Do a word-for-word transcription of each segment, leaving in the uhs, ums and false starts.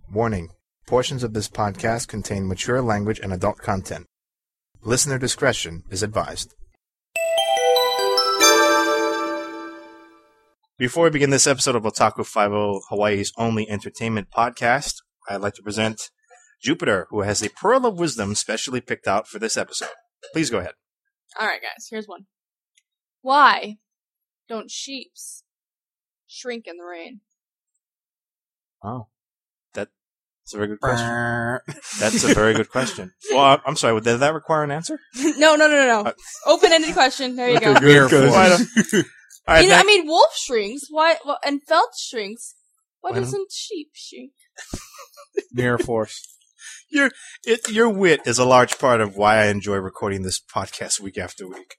Warning. Portions of this podcast contain mature language and adult content. Listener discretion is advised. Before we begin this episode of Otaku Five-O, Hawaii's only entertainment podcast, I'd like to present Jupiter, who has a pearl of wisdom specially picked out for this episode. Please go ahead. Alright guys, here's one. Why don't sheeps shrink in the rain? Oh. That's a very good question. That's a very good question. Well, I'm sorry, did that require an answer? no, no, no, no, no. Uh, Open-ended question. There you go. Good, good. Why don't- All right, you know, that- I mean, wolf shrinks. Why? Well, and felt shrinks. Why, Why doesn't sheep shrink? Mirror Force. Your it, your wit is a large part of why I enjoy recording this podcast week after week.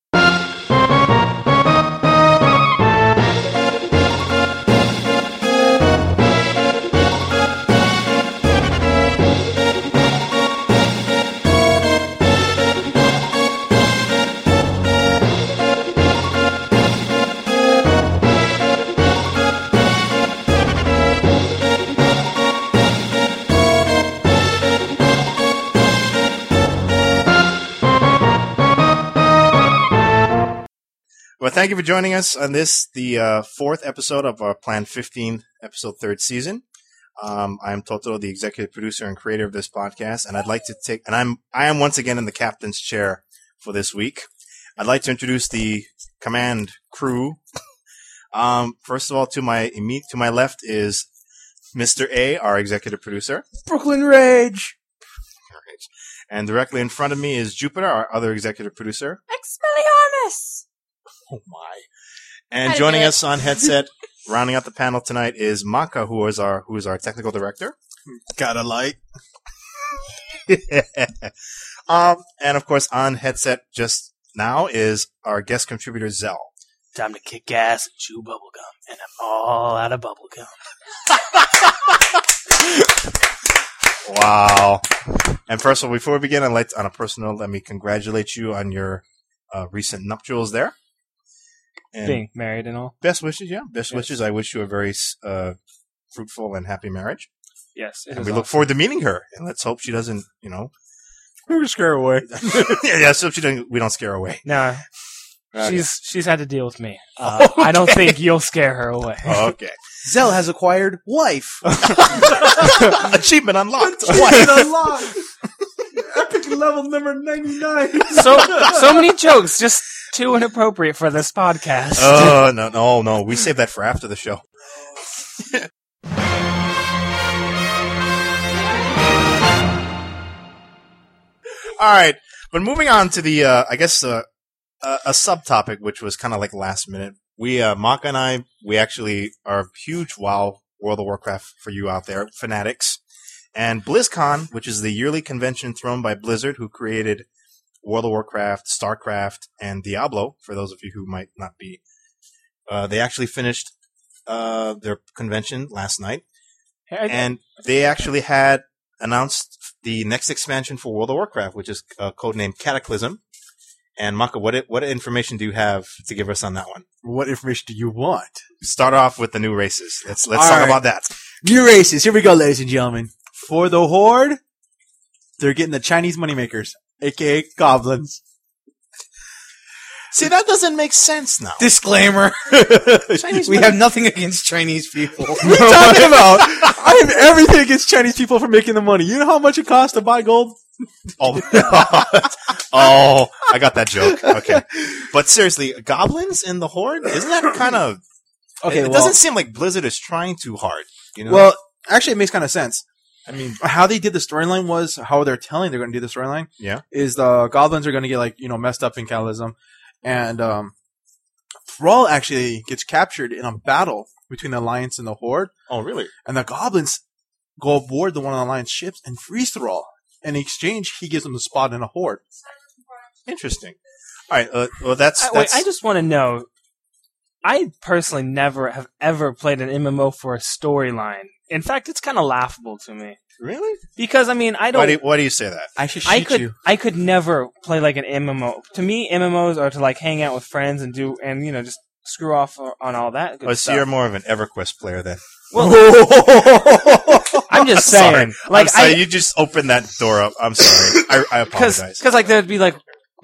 Well, thank you for joining us on this, the uh, fourth episode of our planned fifteen episode third season. Um, I'm Totoro, the executive producer and creator of this podcast, and I'd like to take, and I'm, I am once again in the captain's chair for this week. I'd like to introduce the command crew. um, first of all, to my immediate, to my left is Mister A, our executive producer. Brooklyn Rage! And directly in front of me is Jupiter, our other executive producer. Expelliarmus! Oh my! And Had to joining do it. us on headset, rounding out the panel tonight, is Maka, who is our who is our technical director. Got a light. um, and of course, on headset just now is our guest contributor Zell. Time to kick ass and chew bubblegum, and I'm all out of bubblegum. Wow! And first of all, before we begin, I'd like to, on a personal note, let me congratulate you on your uh, recent nuptials there. And Being married and all. best wishes, yeah, best Yes. wishes. I wish you a very uh, fruitful and happy marriage. Yes. It And is we look awesome. forward to meeting her. And let's hope she doesn't, you know. We're gonna scare her away. yeah, yeah, so she doesn't, we don't scare her away. Nah, Okay. she's she's had to deal with me. Uh, I don't think you'll scare her away. Oh, okay. Zell has acquired wife. Achievement unlocked. Wife unlocked. Epic level number ninety-nine. So so many jokes, just too inappropriate for this podcast. Oh, no, no, no. We save that for after the show. All right. But moving on to the, uh, I guess, uh, a, a subtopic, which was kind of like last minute. We, uh, Maka and I, we actually are huge WoW, World of Warcraft for you out there, fanatics. And BlizzCon, which is the yearly convention thrown by Blizzard, who created World of Warcraft, StarCraft, and Diablo, for those of you who might not be. Uh, they actually finished uh, their convention last night, Hey, I- and they actually had announced the next expansion for World of Warcraft, which is uh, codenamed Cataclysm. And Maka, what what information do you have to give us on that one? What information do you want? Start off with the new races. Let's let's All talk right. about that. New races. Here we go, ladies and gentlemen. For the Horde, they're getting the Chinese moneymakers, aka goblins. See, that doesn't make sense now. Disclaimer. Chinese we money- have nothing against Chinese people. What are you talking about? I have everything against Chinese people for making the money. You know how much it costs to buy gold? Oh, oh, I got that joke. Okay, but seriously, goblins in the Horde, isn't that kind of? Okay, it, it well, doesn't seem like Blizzard is trying too hard. You know, well, actually, it makes kind of sense. I mean, How they did the storyline was how they're telling they're going to do the storyline. Yeah. is the goblins are going to get like you know messed up in Cataclysm, and um, Thrall actually gets captured in a battle between the Alliance and the Horde, oh really? and the goblins go aboard the one of the Alliance ships and freeze Thrall. In exchange, he gives them the spot in a Horde. Interesting. All right. Uh, well, that's I, wait, that's. I just want to know. I personally never have ever played an M M O for a storyline. In fact, it's kind of laughable to me really. because I mean I don't. Why do you, why do you say that? I should shoot I could you. I could never play like an M M O. To me, M M Os are to like hang out with friends and do and you know just screw off on all that good Oh, so stuff. you're more of an EverQuest player then. I'm just sorry. saying, like, I'm sorry, I- you just opened that door up. I'm sorry. I, I apologize. Because, like, there'd be like,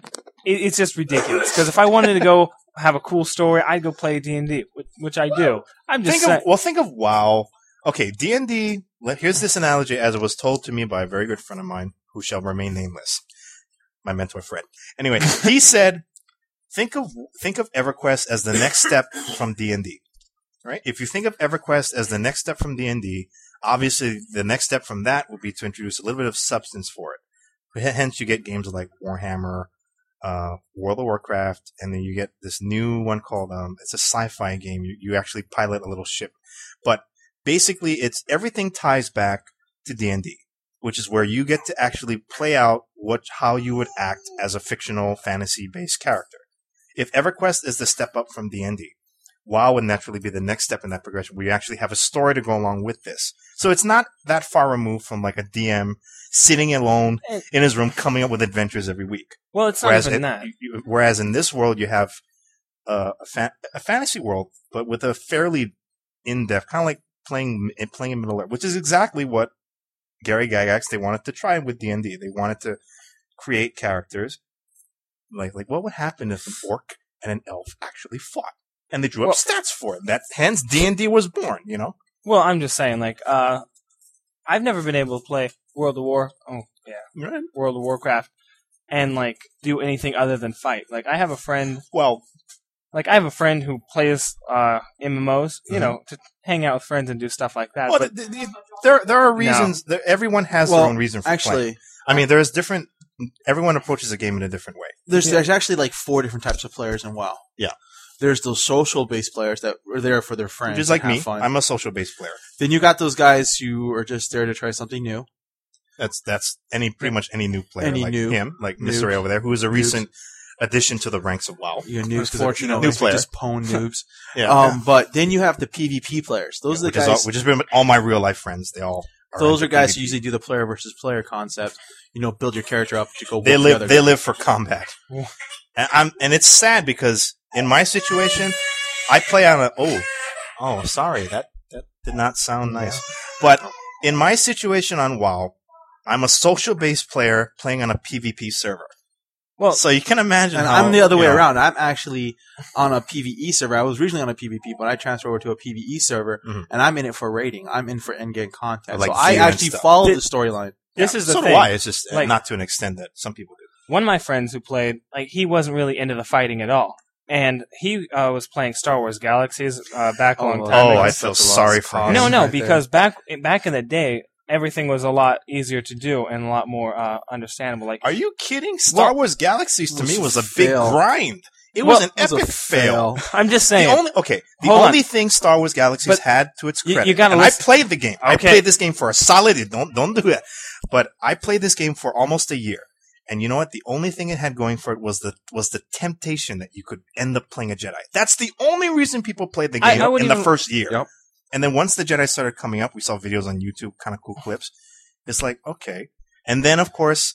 it, it's just ridiculous. Because if I wanted to go have a cool story, I'd go play D and D, which, which I do. I'm just think saying. of well, think of WoW. Okay, D and D. Here's this analogy, as it was told to me by a very good friend of mine, who shall remain nameless. My mentor friend. Anyway, he said, "Think of think of EverQuest as the next step from D and D. Right? If you think of EverQuest as the next step from D and D, obviously the next step from that would be to introduce a little bit of substance for it. Hence, you get games like Warhammer." Uh, World of Warcraft, and then you get this new one called um, it's a sci-fi game. You you actually pilot a little ship, but basically, it's everything ties back to D and D, which is where you get to actually play out what how you would act as a fictional fantasy-based character. If EverQuest is the step up from D and D, WoW would naturally be the next step in that progression, where you actually have a story to go along with this. So it's not that far removed from like a D M sitting alone in his room, coming up with adventures every week. Well, it's not Whereas, even it, that. you- whereas in this world, you have uh, a, fa- a fantasy world, but with a fairly in-depth, kind of like playing playing in Middle Earth, which is exactly what Gary Gygax they wanted to try with D and D. They wanted to create characters like like what would happen if an orc and an elf actually fought, and they drew up Well- stats for it. That hence D and D was born. You know, Well, I'm just saying, like, uh, I've never been able to play World of War. Oh, yeah, Right. World of Warcraft, and like do anything other than fight. Like, I have a friend. Well, Like, I have a friend who plays uh, M M Os, you Mhm. know, to hang out with friends and do stuff like that. well but th- th- there there are reasons. There, everyone has Well, their own reason for playing. Actually, I mean, there's different. Everyone approaches a game in a different way. there's Yeah. there's actually like four different types of players in WoW. Yeah. There's those social based players that are there for their friends, Which is like and have me. Fun. I'm a social based player. Then you got those guys who are just there to try something new. That's that's any pretty much any new player Any like new- him, like noobs. Mister Ray over there, who is a Noobs. recent addition to the ranks of WoW. You know, noobs, because Unfortunately. New player. just pwn noobs. Yeah, Um, but then you have the PvP players. Those yeah, are the which guys. is all, which has been all my real life friends. They all are those are into guys PvP. who usually do the player versus player concept. You know, build your character up to go. they whoop the live other they guy. live for combat, and I'm and it's sad because in my situation, I play on a oh oh sorry that that did not sound nice, but in my situation on WoW, I'm a social based player playing on a PvP server. well, So you can imagine And how, I'm the other you way know, around. I'm actually on a PvE server. I was originally on a PvP, but I transferred over to a PvE server, Mhm. and I'm in it for raiding. I'm in for endgame content. Like so I Zero and actually stuff. follow Did- the storyline. this yeah, is the so thing. do I. It's just uh, Like- not to an extent that some people do. One of my friends who played, like, he wasn't really into the fighting at all. And he uh, was playing Star Wars Galaxies uh, back a long well, time Oh, ago. I that's feel such a lost sorry for cause. him. No, no, right there. because back back in the day, everything was a lot easier to do and a lot more uh, understandable. Like, Are you kidding? Star Well, Wars Galaxies to was me a was a big fail. grind. It Well, was an It was a epic fail. I'm just The saying. only okay, the Hold on. only thing Star Wars Galaxies But had to its you- credit, you gotta and listen- I played the game. I Okay. played this game for a solid. Don't don't do that. But I played this game for almost a year, and you know what? The only thing it had going for it was the was the temptation that you could end up playing a Jedi. That's the only reason people played the I- game I would in the even- first year. Yep. And then once the Jedi started coming up, we saw videos on YouTube, kind of cool clips. It's like okay, and then of course,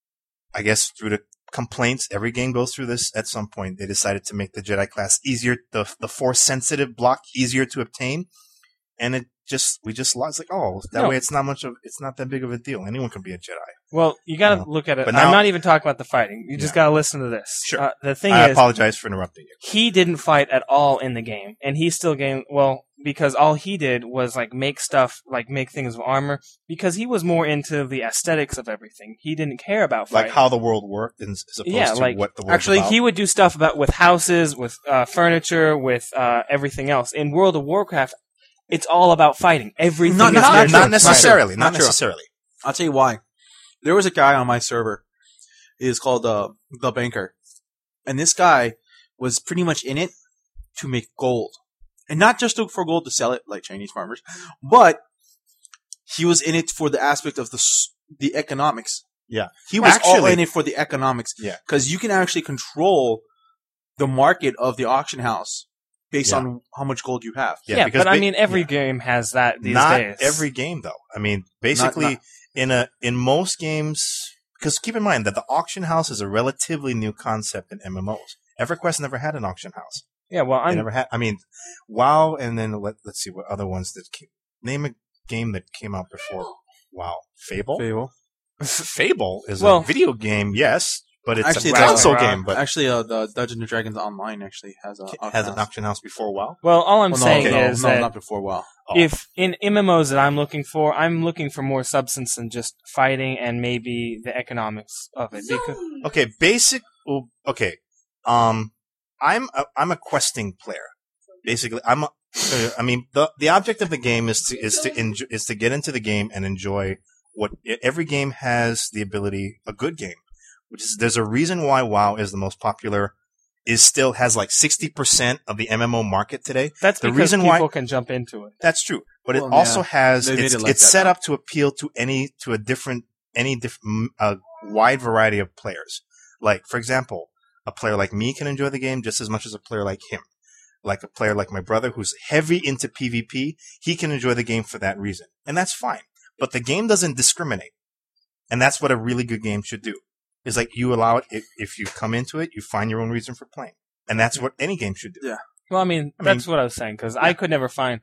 I guess through the complaints, every game goes through this at some point. They decided to make the Jedi class easier, the the force sensitive block easier to obtain, and it just we just lost. Like, oh, that No. way it's not much of it's not that big of a deal. Anyone can be a Jedi. Well, you got to Uh, look at it. but I'm now- not even talking about the fighting. You just Yeah. got to listen to this. Sure. Uh, the thing I is, apologize for interrupting you. he didn't fight at all in the game, and he still gained well because all he did was like make stuff, like make things of armor, because he was more into the aesthetics of everything. He didn't care about fighting. Like how the world worked, and as opposed Yeah, to like- what the world Actually, about. he would do stuff about with houses, with uh, furniture, with uh, everything else. In World of Warcraft, it's all about fighting. Everything Not- is not, not not, true. necessarily, Not not true. necessarily. I'll tell you why. There was a guy on my server. It's called uh, the Banker, and this guy was pretty much in it to make gold, and not just to, for gold to sell it like Chinese farmers, but he was in it for the aspect of the s- the economics. Yeah, He was all Actually- in it for the economics. Yeah. because you can actually control the market of the auction house based Yeah. on how much gold you have. Yeah, because but I ba- mean, every yeah. game has that these not days. every game though. I mean, basically not- in a in most games, because keep in mind that the auction house is a relatively new concept in M M Os. EverQuest never had an auction house. yeah, well, They I'm never had. I mean, WoW, and then let, let's see what other ones that came. name a game that came out before. Wow, Fable. Fable. Fable is Well- a video game, yes, but it's Actually, a the- console uh, game. But Actually, uh, the Dungeons and Dragons Online actually has a has an house. auction house before WoW. Well, all I'm Well, no, saying no, is no, that not before WoW. Oh. if in M M Os that I'm looking for, I'm looking for more substance than just fighting and maybe the economics of it. Because Okay, basic. well, Okay, um, I'm a, I'm a questing player. Basically, I'm. A, uh, I mean, the the object of the game is to is to enjoy, is to get into the game and enjoy what every game has the ability. A good game, which is there's a reason why WoW is the most popular. Is still has like sixty percent of the M M O market today. that's The because reason people why- can jump into it. That's true, but Well, it also yeah. has They made it's, it like it's that set now. up to appeal to any to a different any different a wide variety of players. Like for example, a player like me can enjoy the game just as much as a player like him. Like a player like my brother who's heavy into PvP, he can enjoy the game for that reason, and that's fine. But the game doesn't discriminate, and that's what a really good game should do. Is like you allow it if, if you come into it, you find your own reason for playing, and that's what any game should do. Yeah. Well, I mean, I that's what I was saying because I could never find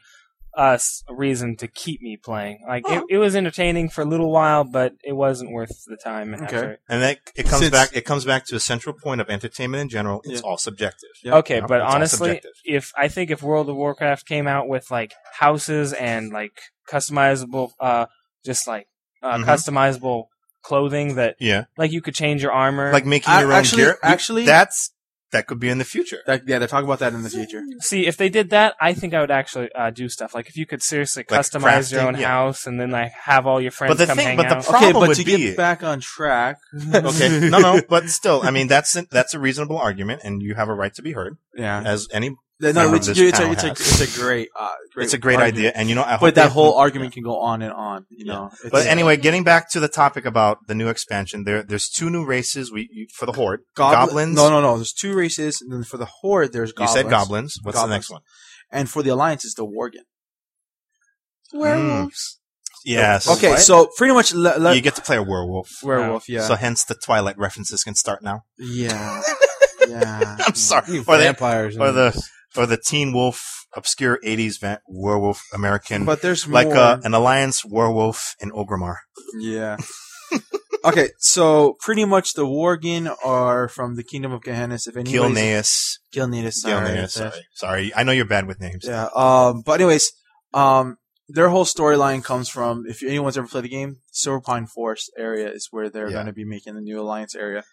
us a reason to keep me playing. Like it, it was entertaining for a little while, but it wasn't worth the time. Okay. After. And that it comes Since- back. It comes back to a central point of entertainment in general. It's Yeah. all subjective. Yeah. Okay, You know, but it's all honestly, subjective. if I think if World of Warcraft came out with like houses and like customizable, uh, just like uh, Mhm. customizable clothing that Yeah, like you could change your armor. like making I- your own actually- gear. actually- that's that could be in the future. That, yeah, they're talking about that in the future. see, if they did that, I think I would actually uh, do stuff like if you could seriously Like customize your crafting, own yeah. house and then like have all your friends But the come thing- hang but the out. pro- Okay, Problem but would to be- get back on track. Okay, no, no, but still, I mean that's that's a reasonable argument, and you have a right to be heard Yeah. as any. No, member it's, of it's, this it's, a, panel it's, a, has. it's a great, uh, great It's a great argument. idea, and you know, I hope But they- that whole argument can go on and on. You Yeah. know. It's- But anyway, getting back to the topic about the new expansion, there there's two new races. We you, for the Horde, Gobli- goblins. No, no, no. There's two races, and then for the Horde, there's You goblins. said goblins. What's the Goblins. next one? And for the Alliance, is the Worgen. Werewolves. Yes. Okay, What? so pretty much le- le- you get to play a werewolf. werewolf. Yeah. So hence the Twilight references can start now. yeah. Yeah. I'm sorry. You Or the, vampires. or and- the or the Teen Wolf, obscure eighties va- werewolf American, But there's like more. uh, an alliance werewolf in Ogrimmar. Yeah. Okay, so pretty much the Worgen are from the Kingdom of Gehennas. If anybody's Gilneas. Gilneas, sorry. Gilneas, sorry. Sorry. I know you're bad with names. Yeah. Um. But anyways, um, their whole storyline comes from if anyone's ever played the game, Silver Pine Forest area is where they're Yeah. going to be making the new Alliance area.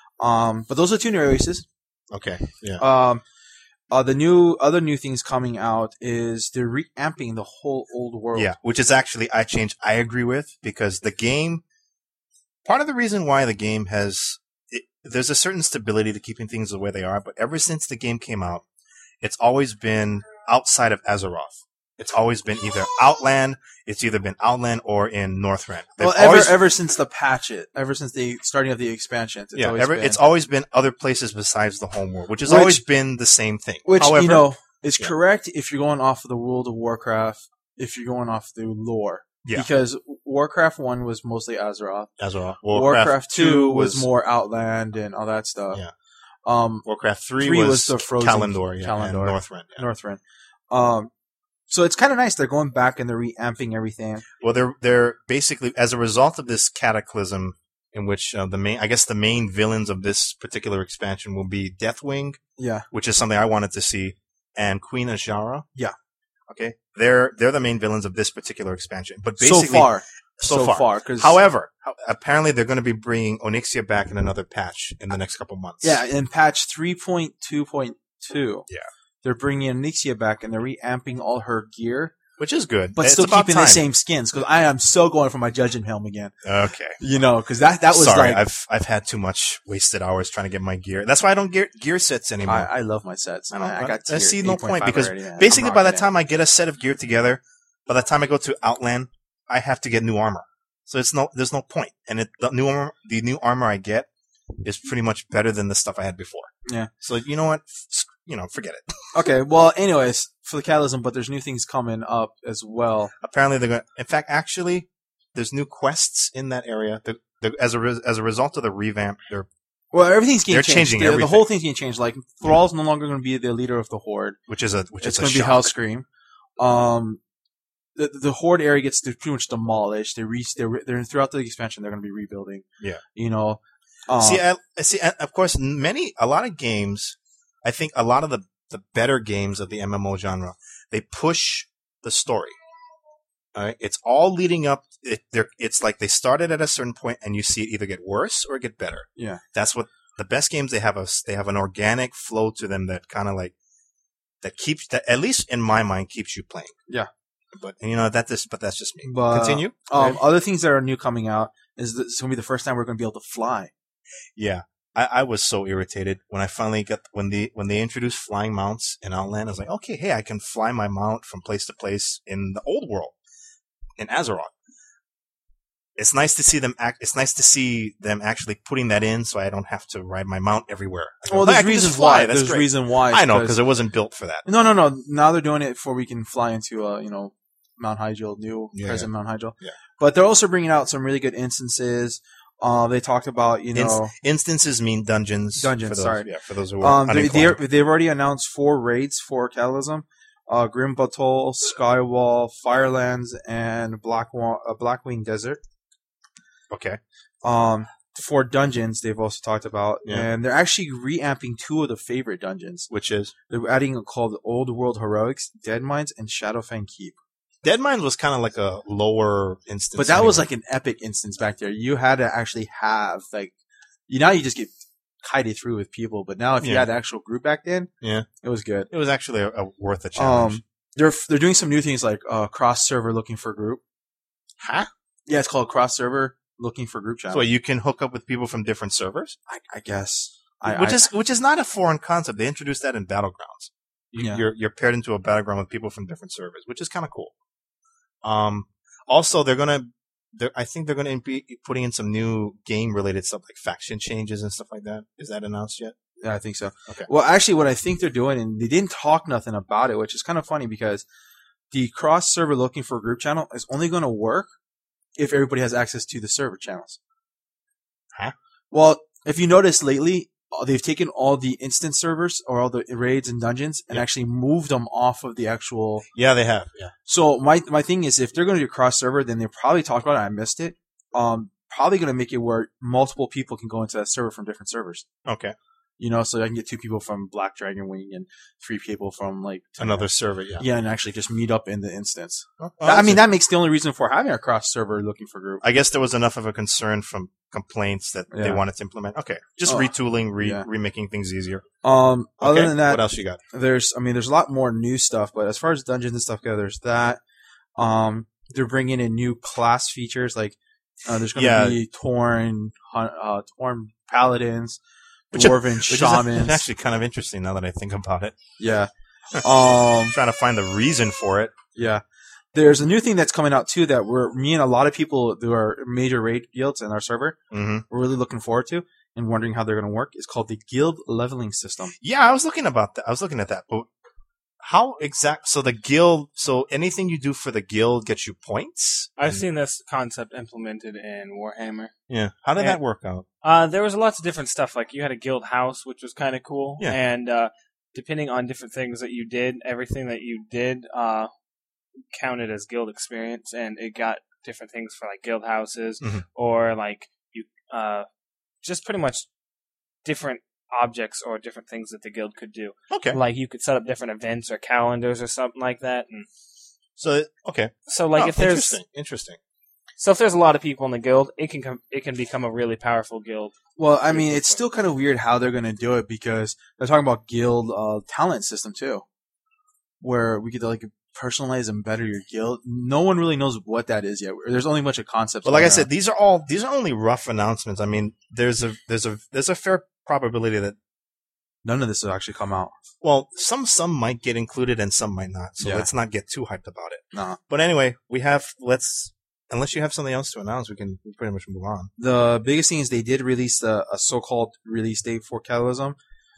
Um. But those are two new races. Okay. Yeah. Um. Uh, the new other new things coming out is they're reamping the whole old world. Yeah. Which is actually I change I agree with because the game part of the reason why the game has it, there's a certain stability to keeping things the way they are, but ever since the game came out, it's always been outside of Azeroth. It's always been either Outland, it's either been Outland or in Northrend. They've Well, ever always- ever since the patch it, ever since the starting of the expansions, it's yeah, always ever, been, it's always been other places besides the home world, which has Which- always been the same thing. which However, you know is Yeah. correct if you're going off of the World of Warcraft. If you're going off the lore, Yeah. because Warcraft one was mostly Azeroth. Azeroth. Warcraft, two was, more Outland and all that stuff. Yeah. Um, Warcraft three, Three was, was the frozen Kalimdor, yeah, and Kalimdor. Northrend. Yeah. Northrend. Um, so it's kind of nice. They're going back and they're reamping everything. Well, they're they're basically as a result of this cataclysm, in which uh, the main, I guess, the main villains of this particular expansion will be Deathwing, Yeah. which is something I wanted to see, and Queen Azshara. Yeah. Okay, they're they're the main villains of this particular expansion. But basically, So far. so, so far. Cause, However, ho- apparently they're going to be bringing Onyxia back in another patch in the next couple months. yeah, in patch three point two point two, Yeah. they're bringing Onyxia back and they're reamping all her gear, which is good, but It's still about keeping time. the same skins. Because I am so going for my Judging Helm again. Okay. You know, because that that was Sorry, like I've I've had too much wasted hours trying to get my gear. That's why I don't get gear sets anymore. I, I love my sets. I don't. I, I, got I tier see no eight point point five because already, and I'm basically by the rocking it. time I get a set of gear together, by the time I go to Outland, I have to get new armor. So it's no, there's no point. And it, the new armor, the new armor I get is pretty much better than the stuff I had before. Yeah. So you know what? F- You know, forget it. Okay, well, anyways, for the Catalysm, but there's new things coming up as well. Apparently they're going. In fact, actually, there's new quests in that area. The, the, as a re- as a result of the revamp, they're Well, everything's getting They're changed. changing The, the everything. whole thing's getting changed. Like Thrall's no longer going to be the leader of the Horde. which is a which It's is a going to be shock. Hellscream. Um, the the horde area gets pretty much demolished. They re they're, they're throughout the expansion. They're going to be rebuilding. Yeah. You know. Um, see, I, see, I, of course, many a lot of games. I think a lot of the the better games of the M M O genre, they push the story. All right, it's all leading up. It, it's like they started at a certain point, and you see it either get worse or get better. Yeah, that's what the best games they have. A they have an organic flow to them that kind of like that keeps that at least in my mind keeps you playing. Yeah, but you know that this, but that's just me. But, Continue. Um, other things that are new coming out is that it's going to be the first time we're going to be able to fly. Yeah. I, I was so irritated when I finally got when the when they introduced flying mounts in Outland. I was like, okay, hey, I can fly my mount from place to place in the old world, in Azeroth. It's nice to see them act. It's nice to see them actually putting that in, so I don't have to ride my mount everywhere. Go, well, hey, there's reasons why. That's there's great. reason why. I know because it wasn't built for that. No, no, no. Now they're doing it before we can fly into uh, you know Mount Hyjal, new yeah. present Mount Hyjal. Yeah. But they're also bringing out some really good instances. Uh, they talked about, you know... Inst- instances mean dungeons. Dungeons, for those, sorry. Yeah, for those who are um, they, They've already announced four raids for Catalysm. Uh, Grim Batol, Skywall, Firelands, and Black Wa- uh, Blackwing Desert. Okay. Um, four dungeons they've also talked about. Yeah. And they're actually reamping two of the favorite dungeons. Which is? They're adding a called Old World Heroics, Dead Mines, and Shadowfang Keep. Dead Mines was kind of like a lower instance. But that anyway. was like an epic instance back there. You had to actually have, like, you now you just get kited through with people, but now if you yeah. had an actual group back then, yeah, it was good. It was actually a, a worth a challenge. Um, they're they're doing some new things like uh, cross server looking for group. Huh? Yeah, it's called cross server looking for group channel. So you can hook up with people from different servers? I, I guess. I, which I, is which is not a foreign concept. They introduced that in Battlegrounds. Yeah. You're you're paired into a battleground with people from different servers, which is kind of cool. Um, also, they're gonna, they're, I think they're gonna be putting in some new game-related stuff like faction changes and stuff like that. Is that announced yet? Yeah, I think so. Okay. Well, actually, what I think they're doing, and they didn't talk nothing about it, which is kind of funny because the cross-server looking for group channel is only going to work if everybody has access to the server channels. Huh? Well, if you notice lately, they've taken all the instance servers or all the raids and dungeons and yeah. actually moved them off of the actual. Yeah, they have. Yeah. So my my thing is, if they're going to do cross server, then they probably talked about it. I missed it. Um, probably going to make it where multiple people can go into that server from different servers. Okay. You know, so I can get two people from Black Dragon Wing and three people from like another server. Yeah. Yeah, and actually just meet up in the instance. Oh, I mean, that makes the only reason for having a cross server looking for group. I guess there was enough of a concern from complaints that Yeah. they wanted to implement. Okay, just Oh, retooling, re- yeah. remaking things easier. Um, Okay. other than that, what else you got? there's, I mean, there's a lot more new stuff, but as far as dungeons and stuff go, there's that. Um, they're bringing in new class features, like, uh, there's going to Yeah. be Torn, hun- uh, Torn Paladins, Which- Dwarven Which is Shamans. actually kind of interesting now that I think about it. Yeah. Um, I'm trying to find the reason for it. yeah. There's a new thing that's coming out too that we're, me and a lot of people who are major raid guilds in our server, Mm-hmm. we're really looking forward to and wondering how they're going to work. It's called the guild leveling system. Yeah, I was looking about that. I was looking at that, but how exact? So the guild. So anything you do for the guild gets you points. I've seen this concept implemented in Warhammer. Yeah. How did And- that work out? Uh, there was lots of different stuff. Like you had a guild house, which was kind of cool. Yeah. And uh, depending on different things that you did, everything that you did uh, counted as guild experience, and it got different things for like guild houses Mhm. or like you uh, just pretty much different objects or different things that the guild could do. Okay. Like you could set up different events or calendars or something like that. And So okay. so like Oh, if there's interesting, interesting. so if there's a lot of people in the guild, it can com- it can become a really powerful guild. Well, I mean, it's still kind of weird how they're going to do it because they're talking about guild uh, talent system too, where we could like personalize and better your guild. No one really knows what that is yet. There's only a bunch of concepts. But like I going said, around. these are all these are only rough announcements. I mean, there's a there's a there's a fair probability that none of this will actually come out. well, some some might get included and some might not. So Yeah. let's not get too hyped about it. Nah. But anyway, we have let's unless you have something else to announce, we can pretty much move on. The biggest thing is they did release a, a so-called release date for Catalysm.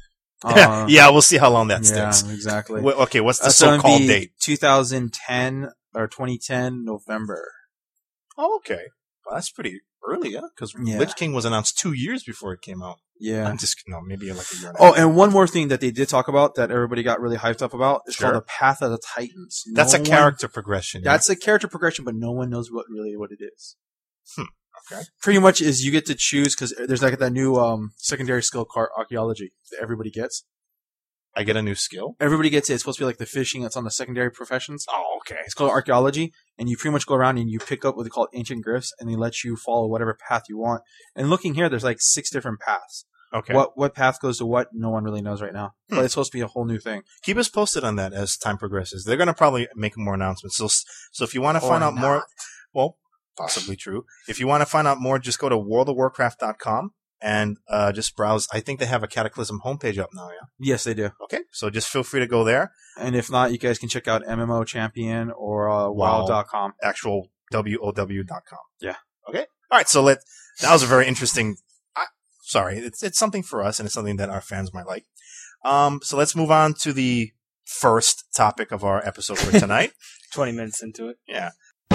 Uh, yeah, we'll see how long that yeah, sticks. exactly. Wh- okay, what's the Uh, so it'd so-called be date? twenty ten or twenty ten November. Oh, okay. Well, that's pretty early, yeah, because Yeah. Lich King was announced two years before it came out. Yeah. I'm just no, maybe like a year. And a Oh, half. and one more thing that they did talk about that everybody got really hyped up about is Sure. called the Path of the Titans. No that's a one- character progression. yeah? That's a character progression, but no one knows what really what it is. Hmm, okay. Pretty much is you get to choose because there's like that new um, secondary skill card archaeology that everybody gets. I get a new skill. Everybody gets it. It's supposed to be like the fishing that's on the secondary professions. Oh, okay. It's called archaeology, and you pretty much go around and you pick up what they call ancient glyphs, and they let you follow whatever path you want. And looking here, there's like six different paths. Okay. What what path goes to what? No one really knows right now. Hmm. But it's supposed to be a whole new thing. Keep us posted on that as time progresses. They're going to probably make more announcements. So, so if you want to find Or out more, not. well, possibly true. If you want to find out more, just go to world of warcraft dot com and uh, just browse. I think they have a Cataclysm homepage up now. Yeah. Yes, they do. Okay. So just feel free to go there. And if not, you guys can check out M M O Champion or uh, Wow. WoW dot com. Actual W O W dot com. Yeah. Okay. All right. So let that was a very interesting. I, sorry, it's it's something for us, and it's something that our fans might like. Um. So let's move on to the first topic of our episode for tonight. Twenty minutes into it. Yeah.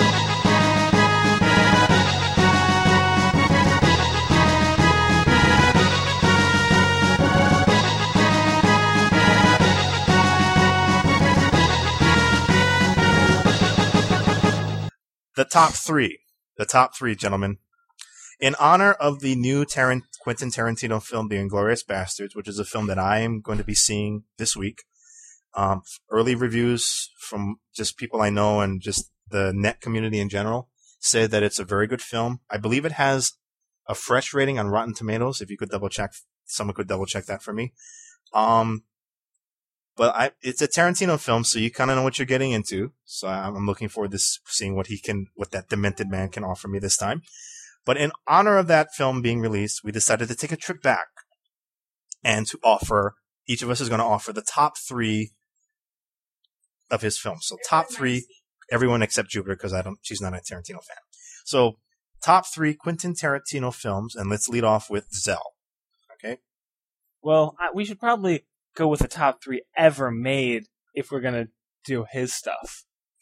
The top three. The top three, gentlemen. In honor of the new Taran- Quentin Tarantino film, The Inglourious Bastards, which is a film that I am going to be seeing this week. Um, early reviews from just people I know and just the net community in general say that it's a very good film. I believe it has a fresh rating on Rotten Tomatoes. If you could double check, someone could double check that for me. Um, but I, it's a Tarantino film, so you kind of know what you're getting into. So I'm looking forward to seeing what he can, what that demented man can offer me this time. But in honor of that film being released, we decided to take a trip back and to offer, each of us is going to offer the top three of his films. So top three, everyone except Jupiter, because I don't, she's not a Tarantino fan. So top three Quentin Tarantino films, and let's lead off with Zell. Okay. Well, I, we should probably go with the top three ever made if we're gonna do his stuff.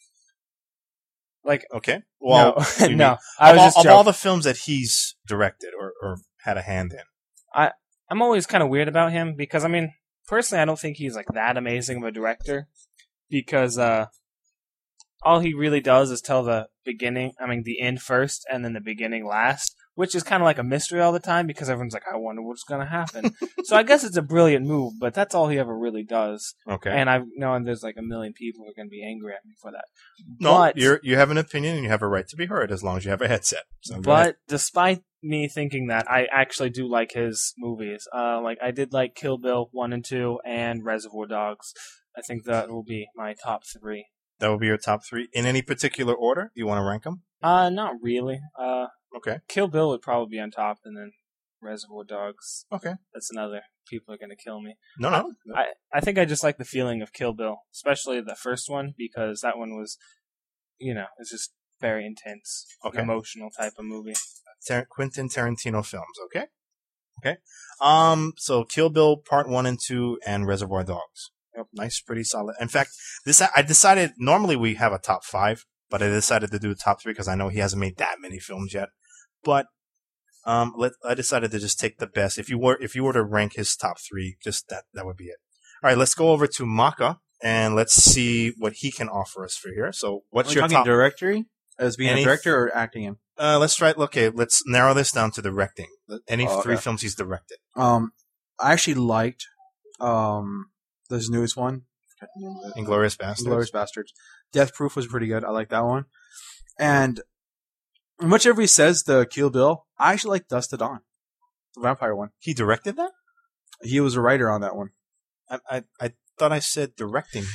Like, Okay. Well, no, you no, mean- I of, was all, just of joking. all the films that he's directed or, or had a hand in. I'm always kind of weird about him because, I mean, personally, I don't think he's like that amazing of a director because uh, all he really does is tell the beginning, I mean, the end first and then the beginning last, which is kind of like a mystery all the time because everyone's like, I wonder what's going to happen. So I guess it's a brilliant move, but that's all he ever really does. Okay. And I know there's like a million people who are going to be angry at me for that. no, but, you're, you have an opinion and you have a right to be heard as long as you have a headset. So go ahead. But despite me thinking that, I actually do like his movies. Uh, like I did like Kill Bill one and two and Reservoir Dogs. I think that will be my top three. That will be your top three. In any particular order? You want to rank them? Uh, not really. Uh, Okay. Kill Bill would probably be on top, and then Reservoir Dogs. Okay. That's another. People are gonna kill me. No, no. no. I I think I just like the feeling of Kill Bill, especially the first one because that one was, you know, it's just very intense, Okay. emotional type of movie. Tar- Quentin Tarantino films. Okay. Okay. Um. So Kill Bill Part One and Two and Reservoir Dogs. Yep. Nice, pretty solid. In fact, this I decided. Normally we have a top five, but I decided to do the top three because I know he hasn't made that many films yet. But um, let I decided to just take the best. If you were if you were to rank his top three, just that that would be it. All right. Let's go over to Maka and let's see what he can offer us for here. So, what's Are we your talking top? directory as being Any- a director or acting him? Uh, let's try. Okay, let's narrow this down to directing. Any Oh, three okay. films he's directed. Um, I actually liked um this newest one, Inglourious Bastards. Inglourious Bastards. Death Proof was pretty good. I like that one. And much everybody says the Kill Bill, I actually like Dust to Dawn, the vampire one. He directed that? He was a writer on that one. I I, I thought I said directing.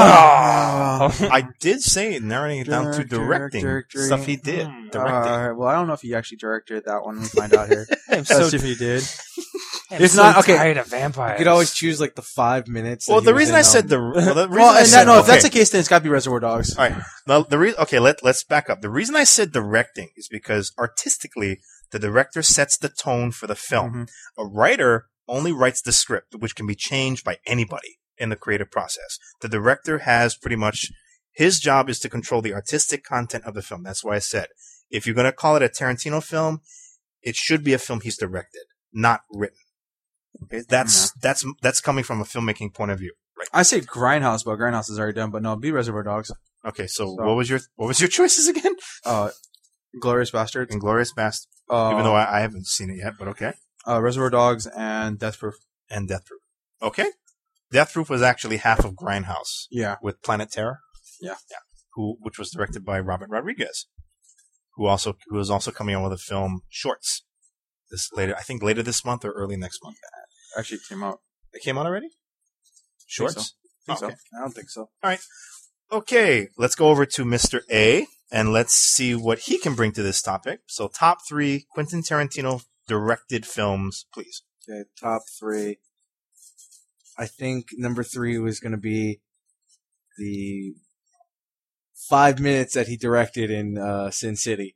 Ah! I did say it, narrowing it down to Direct, directing direct, direct. stuff he did. Hmm. Directing. Uh, well, I don't know if he actually directed that one. Let me find out here. I'm so, Let's see if he did. I'm It's so not- okay. tired of vampires. You could always choose like the five minutes. that well, he the was reason in, I said um, the well, the reason Well, I and said that, no, if okay. that's the case, then it's got to be Reservoir Dogs. All right. Now the reason okay, let let's back up. The reason I said directing is because artistically, the director sets the tone for the film. Mhm. A writer only writes the script, which can be changed by anybody in the creative process. The director has pretty much his job is to control the artistic content of the film. That's why I said if you're going to call it a Tarantino film, it should be a film he's directed, not written. Okay, that's that's that's coming from a filmmaking point of view, right? I say Grindhouse, but Grindhouse is already done. But no, be Reservoir Dogs. Okay, so, So- what was your what was your choices again? Uh, Glorious Bastards. Inglorious Bastard. Uh, Even though I, I haven't seen it yet, but okay. uh, Reservoir Dogs and Death Proof. And Death Proof. Okay, Death Proof was actually half of Grindhouse Yeah. with Planet Terror. Yeah. yeah. Who which was directed by Robert Rodriguez, who also who is also coming out with a film Shorts. This later, I think later this month or early next month. Actually came out. It came out already. Shorts. Think so. Okay. I don't think so. Okay, let's go over to Mister A and let's see what he can bring to this topic. So, top three Quentin Tarantino directed films, please. Okay, top three. I think number three was going to be the five minutes that he directed in uh, Sin City.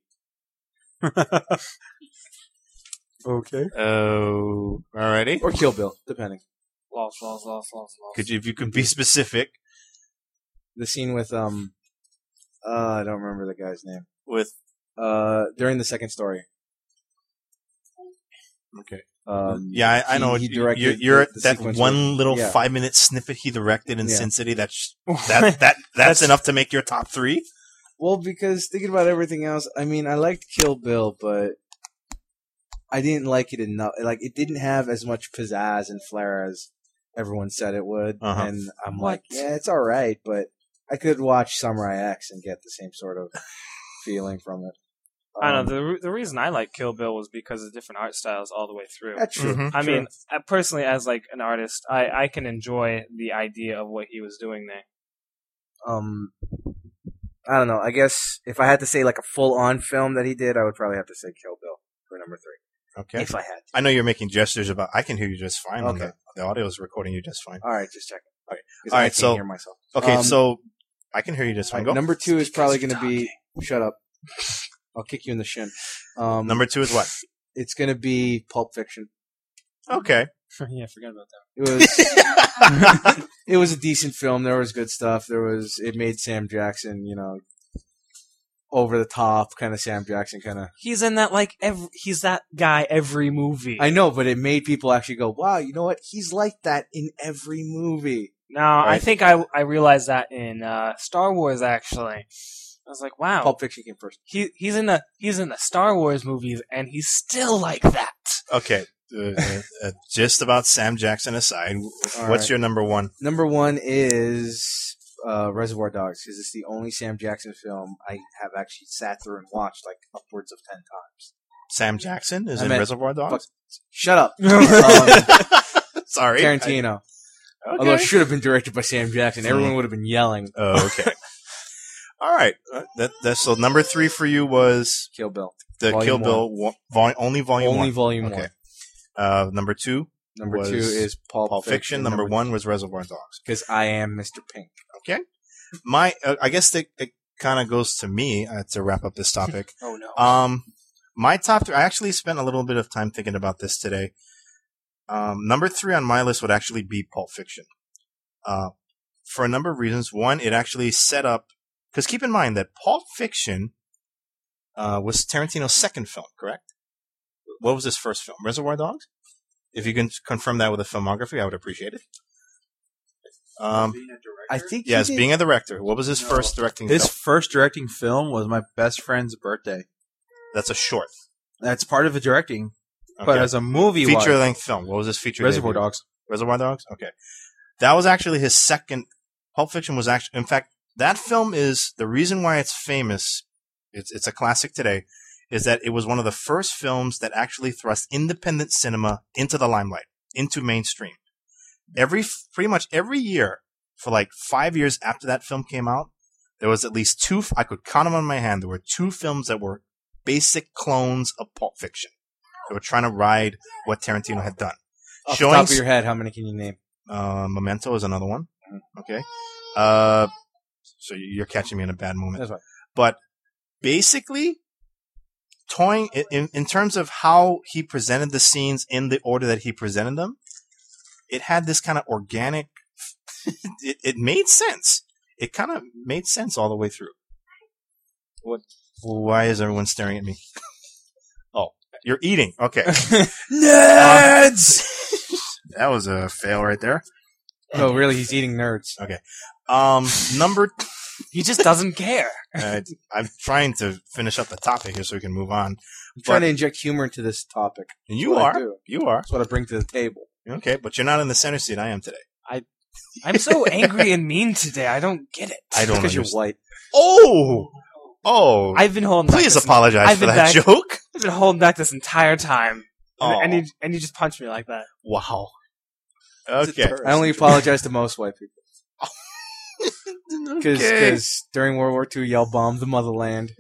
Okay. Oh, alrighty. Or Kill Bill, depending. Lost, lost, lost, lost, lost. Could you, if you could be specific The scene with, um, uh, I don't remember the guy's name. with? Uh, during the second story. Okay. Um, Yeah, I, I he- know. he You- directed you're you're the- the that sequence one with- little yeah. five minute snippet he directed in Yeah. Sin City. That's that that that's, That's- enough to make your top three. Well, because thinking about everything else, I mean, I liked Kill Bill, but I didn't like it enough. Like, it didn't have as much pizzazz and flair as everyone said it would. Uh-huh. And I'm What? like, yeah, it's all right, but I could watch Samurai X and get the same sort of feeling from it. I Um, know the re- the reason I like Kill Bill was because of different art styles all the way through. That's true. Mhm. I True. mean, uh, personally, as like an artist, I, I can enjoy the idea of what he was doing there. um, I don't know. I guess if I had to say like a full-on film that he did, I would probably have to say Kill Bill for number three. Okay. If I had to. I know you're making gestures about. I can hear you just fine. On Okay. the, the audio is recording you just fine. All right, just checking. Okay. 'Cause All I right, can't so- hear myself. Okay, Um, so I can hear you just All fine. right, Go. number two is probably going to be. Shut up. I'll kick you in the shin. Um, Number two is what? It's going to be Pulp Fiction. Okay. yeah, forget about that. It was. It was a decent film. There was good stuff. There was. It made Sam Jackson, you know, over the top kind of Sam Jackson kind of. He's in that like every. He's that guy every movie. I know, but it made people actually go, "Wow, you know what? He's like that in every movie." no, I Right. think I I realized that in uh, Star Wars actually. I was like, wow, Pulp Fiction came first. he he's in the he's in the Star Wars movies and he's still like that. Okay. Uh, uh, uh, just about Sam Jackson aside, All what's right. your number one? Number one is uh, Reservoir Dogs because it's the only Sam Jackson film I have actually sat through and watched like upwards of ten times. Sam Jackson is I in meant- Reservoir Dogs. Shut up, um, Sorry, Tarantino. I- Although it okay. should have been directed by Sam Jackson, everyone would have been yelling. Oh, okay. All right. Uh, That that's so number three for you was Kill Bill. the Volume Kill one. Bill wa- vol- only volume Only one. volume Okay. one. Uh, number two, Number was two is Pulp, Pulp Fiction. Number one was Reservoir Dogs. because I am Mister Pink. Okay. My, uh, I guess it, it kind of goes to me uh, to wrap up this topic. Oh no. Um, my top three. I actually spent a little bit of time thinking about this today. Um, number three on my list would actually be Pulp Fiction. Uh, for a number of reasons. One, it actually set up. Because keep in mind that Pulp Fiction uh, was Tarantino's second film, correct? What was his first film? Reservoir Dogs? If you can confirm that with a filmography, I would appreciate it. Um, I think. yes, he did- being a director. What was his No. first directing His film? first directing film was My Best Friend's Birthday. That's a short. That's part of the directing, Okay. but as a movie, feature length film. What was his feature? Reservoir debut? Dogs. Reservoir Dogs? Okay. That was actually his second. Pulp Fiction was actually, in fact, that film is the reason why it's famous. It's, it's a classic today, is that it was one of the first films that actually thrust independent cinema into the limelight, into mainstream. Every, pretty much every year for like five years after that film came out, there was at least two, I could count them on my hand. There were two films that were basic clones of Pulp Fiction. They were trying to ride what Tarantino had done. Off the Showing top of your head, how many can you name? uh, Memento is another one. Okay. Uh, so you're catching me in a bad moment. That's right. But basically, toying in, in terms of how he presented the scenes in the order that he presented them, it had this kind of organic. it, it made sense. It kind of made sense all the way through. What? Why is everyone staring at me? Oh, you're eating. Okay. Nerds. that was a fail right there. Oh, really? He's eating nerds. Um, number. He just doesn't care. Uh, I'm trying to finish up the topic here so we can move on. I'm trying to inject humor into this topic. And you That's what I are. do. You are. That's what I bring to the table. Okay, but you're not in the center seat. I am today. I'm so angry and mean today. I don't get it. I don't Because you're understand. white. Oh! Oh! I've been holding. Please back this, apologize I've for been that back- joke. I've been holding back this entire time, and, Oh. and you and you just punched me like that. Wow. It's a Okay. terrorist. I only apologize to most white people. Because Okay. during World War Two, y'all bombed the motherland.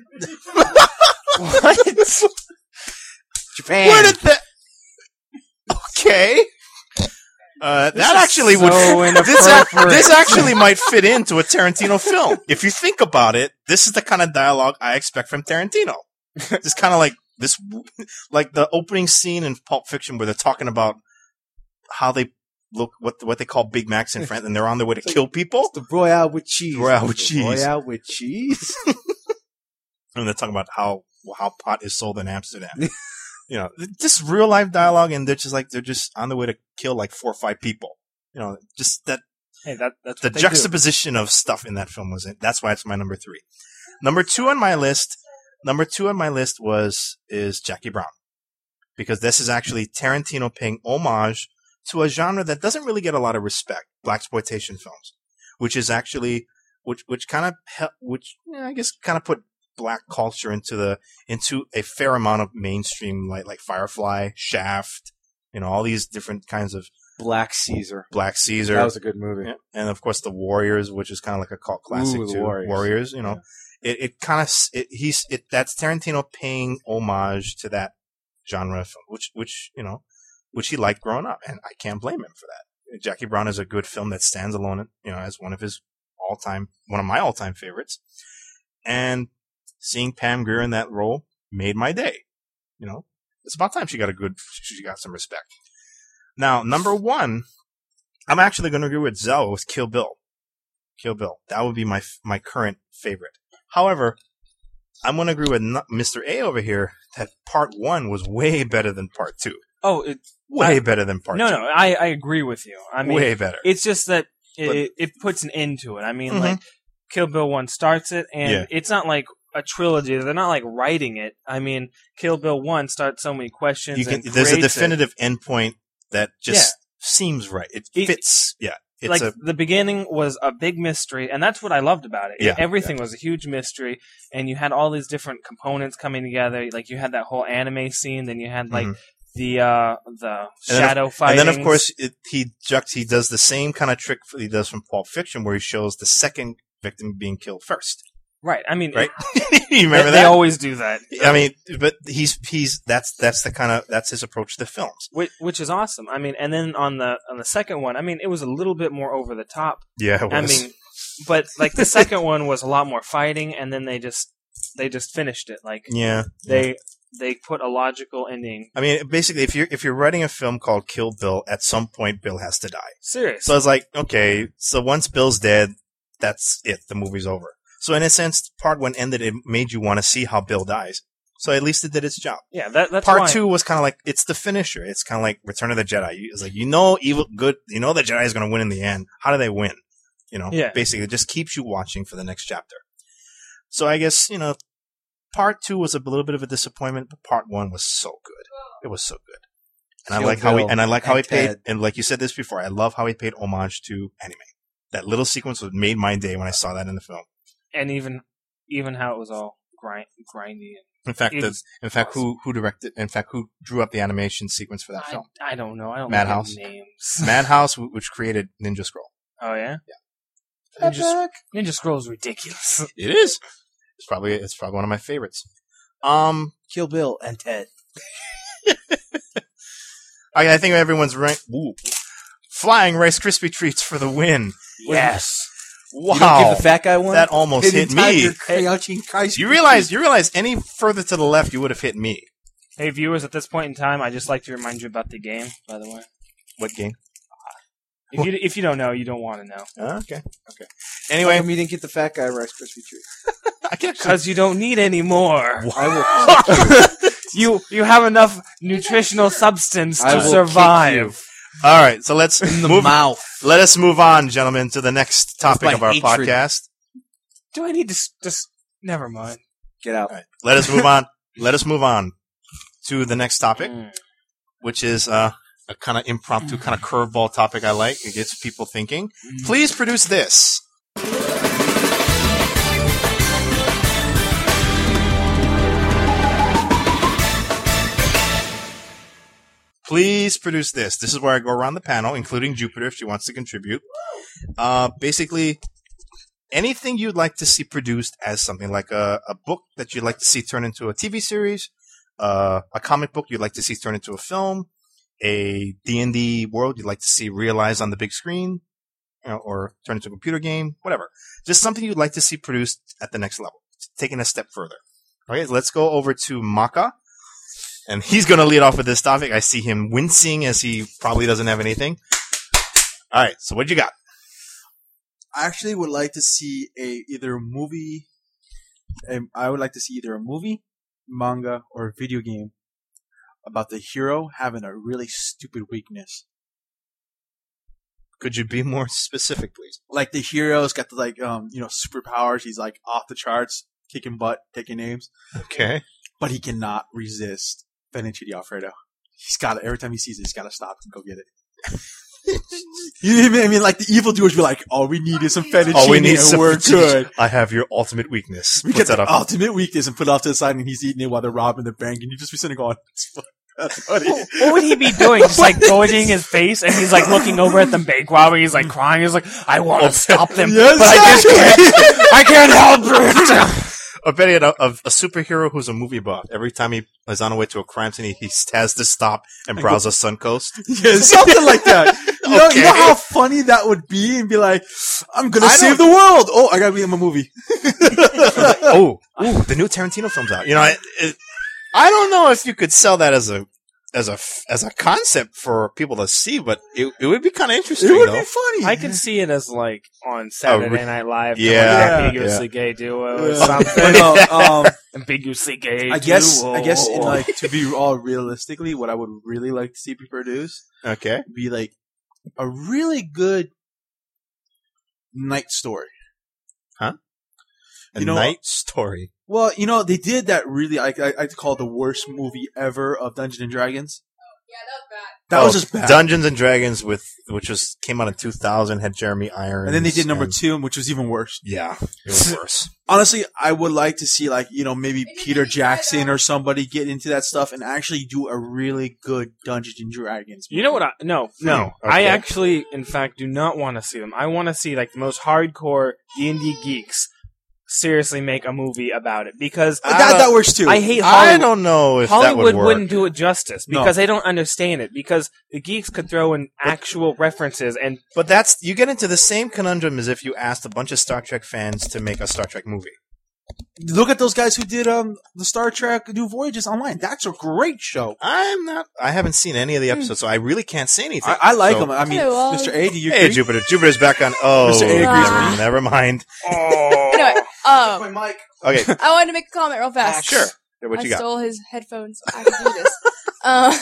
What? Japan. Where did that? Okay. Uh, that actually would. so this, ac- inappropriate. this actually might fit into a Tarantino film. If you think about it, this is the kind of dialogue I expect from Tarantino. It's kind of like this, like the opening scene in Pulp Fiction where they're talking about how they look, what what they call Big Macs in France, and they're on their way to kill people. The Royale with cheese. Royale with The cheese. Royale with cheese. And they're talking about how how pot is sold in Amsterdam. You know, just real life dialogue, and they're just like they're just on the way to kill like four or five people. You know, just that Hey, that that's the what they do. juxtaposition of stuff in that film was it. That's why it's my number three. Number two on my list. Number two on my list was is Jackie Brown, because this is actually Tarantino paying homage to a genre that doesn't really get a lot of respect, blaxploitation films, which is actually which which kind of hel- which yeah, I guess kind of put black culture into the into a fair amount of mainstream, like like Firefly, Shaft, you know, all these different kinds of Black Caesar. Black Caesar. That was a good movie. Yeah. And of course, The Warriors, which is kind of like a cult classic Ooh, The too. Warriors. you know, it it kind of it, he's it that's Tarantino paying homage to that genre of film, which which you know, which he liked growing up, and I can't blame him for that. Jackie Brown is a good film that stands alone, you know, as one of his all time, one of my all time favorites, and seeing Pam Grier in that role made my day. You know, it's about time she got a good, she got some respect. Now, number one, I'm actually going to agree with Zell with Kill Bill. Kill Bill. That would be my my current favorite. However, I'm going to agree with Mister A over here that part one was way better than part two. Oh, it, Way I- better than part no, two. no, I, I agree with you. I mean, way better. it's just that it, But- it, it puts an end to it. I mean, Mhm. like Kill Bill one starts it, and Yeah. it's not like a trilogy. They're not like writing it. I mean, Kill Bill one starts so many questions. You can, and there's a creates it. definitive endpoint that just seems right. It It- fits. Yeah. It's like a, the beginning was a big mystery, and that's what I loved about it. Yeah, Everything was a huge mystery, and you had all these different components coming together. Like you had that whole anime scene, then you had like Mhm. the uh, the then of- shadow fighting, and then of course it, he juxt, he does the same kind of trick he does from Pulp Fiction where he shows the second victim being killed first. right? I mean, Right? it- you remember they, that? they always do that. I mean, but he's he's that's that's the kind of that's his approach to films. which, which is awesome. I mean, and then on the on the second one, I mean, it was a little bit more over the top. Yeah, it I was. mean, but like the second one was a lot more fighting, and then they just they just finished it. Like yeah, they they put a logical ending. I mean, basically, if you're if you're writing a film called Kill Bill, at some point Bill has to die. Serious. So it's like, okay, so once Bill's dead, that's it. The movie's over. So in a sense, part one ended. It made you want to see how Bill dies. So at least it did its job. yeah, that, that's Part why. two was kind of like it's the finisher. It's kind of like Return of the Jedi. You- It's like you know, evil, good. You know, the Jedi is going to win in the end. How do they win? You know, Yeah. basically, it just keeps you watching for the next chapter. So I guess you know, part two was a little bit of a disappointment, but part one was so good. It was so good, and I Kill like how he Bill and I like how he and paid. Ted. And like you said this before, I love how he paid homage to anime. That little sequence was made my day when I saw that in the film. and even even how it was all grind, grindy. In fact, It the, was in fact, who who directed? In fact, who drew up the animation sequence for that I, film? I don't know. I don't Madhouse? know names. Madhouse, wh- which created Ninja Scroll. Oh yeah, yeah. Ninja, Ninja Scroll is ridiculous. It is. It's probably it's probably one of my favorites. Um, Kill Bill and Ted. I, I think everyone's right. Ooh. Flying Rice Krispie treats for the win. Yes. Wow, You don't give the fat guy one? that almost hit Hidden me. Tiger Crouching Rice You Krispies. realize you realize any further to the left, you would have hit me. Hey viewers, at this point in time, I just like to remind you about the game. By the way, What game? if you if you don't know, you don't want to know Oh, okay, okay. How Anyway, come you didn't get the fat guy Rice Krispie treat? I can actually. because you don't need any more. I will. You you have enough nutritional substance I to will kick survive. All right, so let's In the move. mouth. Let us move on, gentlemen, to the next topic my of our hatred. podcast. Do I need to s- just? Never mind. Get out. All right, let us move on. Let us move on to the next topic, Mm. which is uh, a kind of impromptu, kind of curveball topic I like. It gets people thinking. Please produce this. Please produce this. This is where I go around the panel, including Jupiter if she wants to contribute. Uh, basically, anything you'd like to see produced as something like a, a book that you'd like to see turn into a T V series, uh, a comic book you'd like to see turn into a film, a D and D world you'd like to see realized on the big screen, you know, or turn into a computer game, whatever. Just something you'd like to see produced at the next level, taking a step further. All right, let's go over to Maka. And he's going to lead off with this topic. I see him wincing as he probably doesn't have anything. All right, so what you got? I actually would like to see a either a movie. Um, I would like to see either a movie, manga, or a video game about the hero having a really stupid weakness. Could you be more specific, please? Like the hero's got the like um you know superpowers. He's like off the charts, kicking butt, taking names, Okay. but he cannot resist Fenichi di Alfredo. He's got to every time he sees it, he's got to stop and go get it. You know what I mean? I mean, like the evildoers be like, "All we need is some fettuccine, All we need and is some we're fettuccine. good." I have your ultimate weakness. We Puts get that the up. ultimate weakness and put it off to the side, and he's eating it while they're robbing the bank, and you just be sitting going, "That's funny." What, what would he be doing? Just like gouging his face, and he's like looking over at the bank robber. He's like crying. He's like, "I want to stop them, Yes, but I just exactly. can't. I can't help it." I bet it, a, a, a superhero who's a movie buff. Every time he is on the way to a crime scene, he, he has to stop and browse a Suncoast. Yeah, something like that. You know, you know Okay. how funny that would be, and be like, "I'm gonna I save the world." Oh, I gotta be in my movie. oh, ooh, the new Tarantino film's out. You know, I, it, I don't know if you could sell that as a as a f- as a concept for people to see, but it it would be kind of interesting. It would though. be funny. I could see it as like on Saturday re- Night Live, Yeah, yeah, yeah. ambiguously gay duo or Yeah. something. No, um, Ambiguously gay. I guess, duo. I guess, in like to be all realistically, what I would really like to see be produced Okay. would be like a really good night story. A You know- night story. Well, you know, they did that really, I, I, I call it the worst movie ever of Dungeons and Dragons. Yeah, that was bad. That Oh, was just bad. Dungeons and Dragons with which was came out in two thousand, had Jeremy Irons, and then they did number and- two, which was even worse. Yeah, it was worse. Honestly, I would like to see, like, you know, maybe Peter Jackson or somebody get into that stuff and actually do a really good Dungeons and Dragons movie. You know what? I, no, no. Hmm, I okay. actually, in fact, do not want to see them. I want to see like the most hardcore D and D geeks seriously make a movie about it because Uh, that, that works too. I hate I Hollywood. don't know if that Hollywood would work. wouldn't do it justice No. because they don't understand it. Because the geeks could throw in actual references and But that's you get into the same conundrum as if you asked a bunch of Star Trek fans to make a Star Trek movie. Look at those guys who did um the Star Trek New Voyages online. That's a great show. I'm not. I haven't seen any of the episodes, so I really can't say anything. I, I like So- them. I mean, Hey, well- Mister A, do you Hey, agree? Jupiter. Jupiter's back on. Oh, Mister A agrees with me. never mind. Anyway, um, mic. Okay, I wanted to make a comment real fast. sure. What I you got? stole his headphones. So I can do this. um,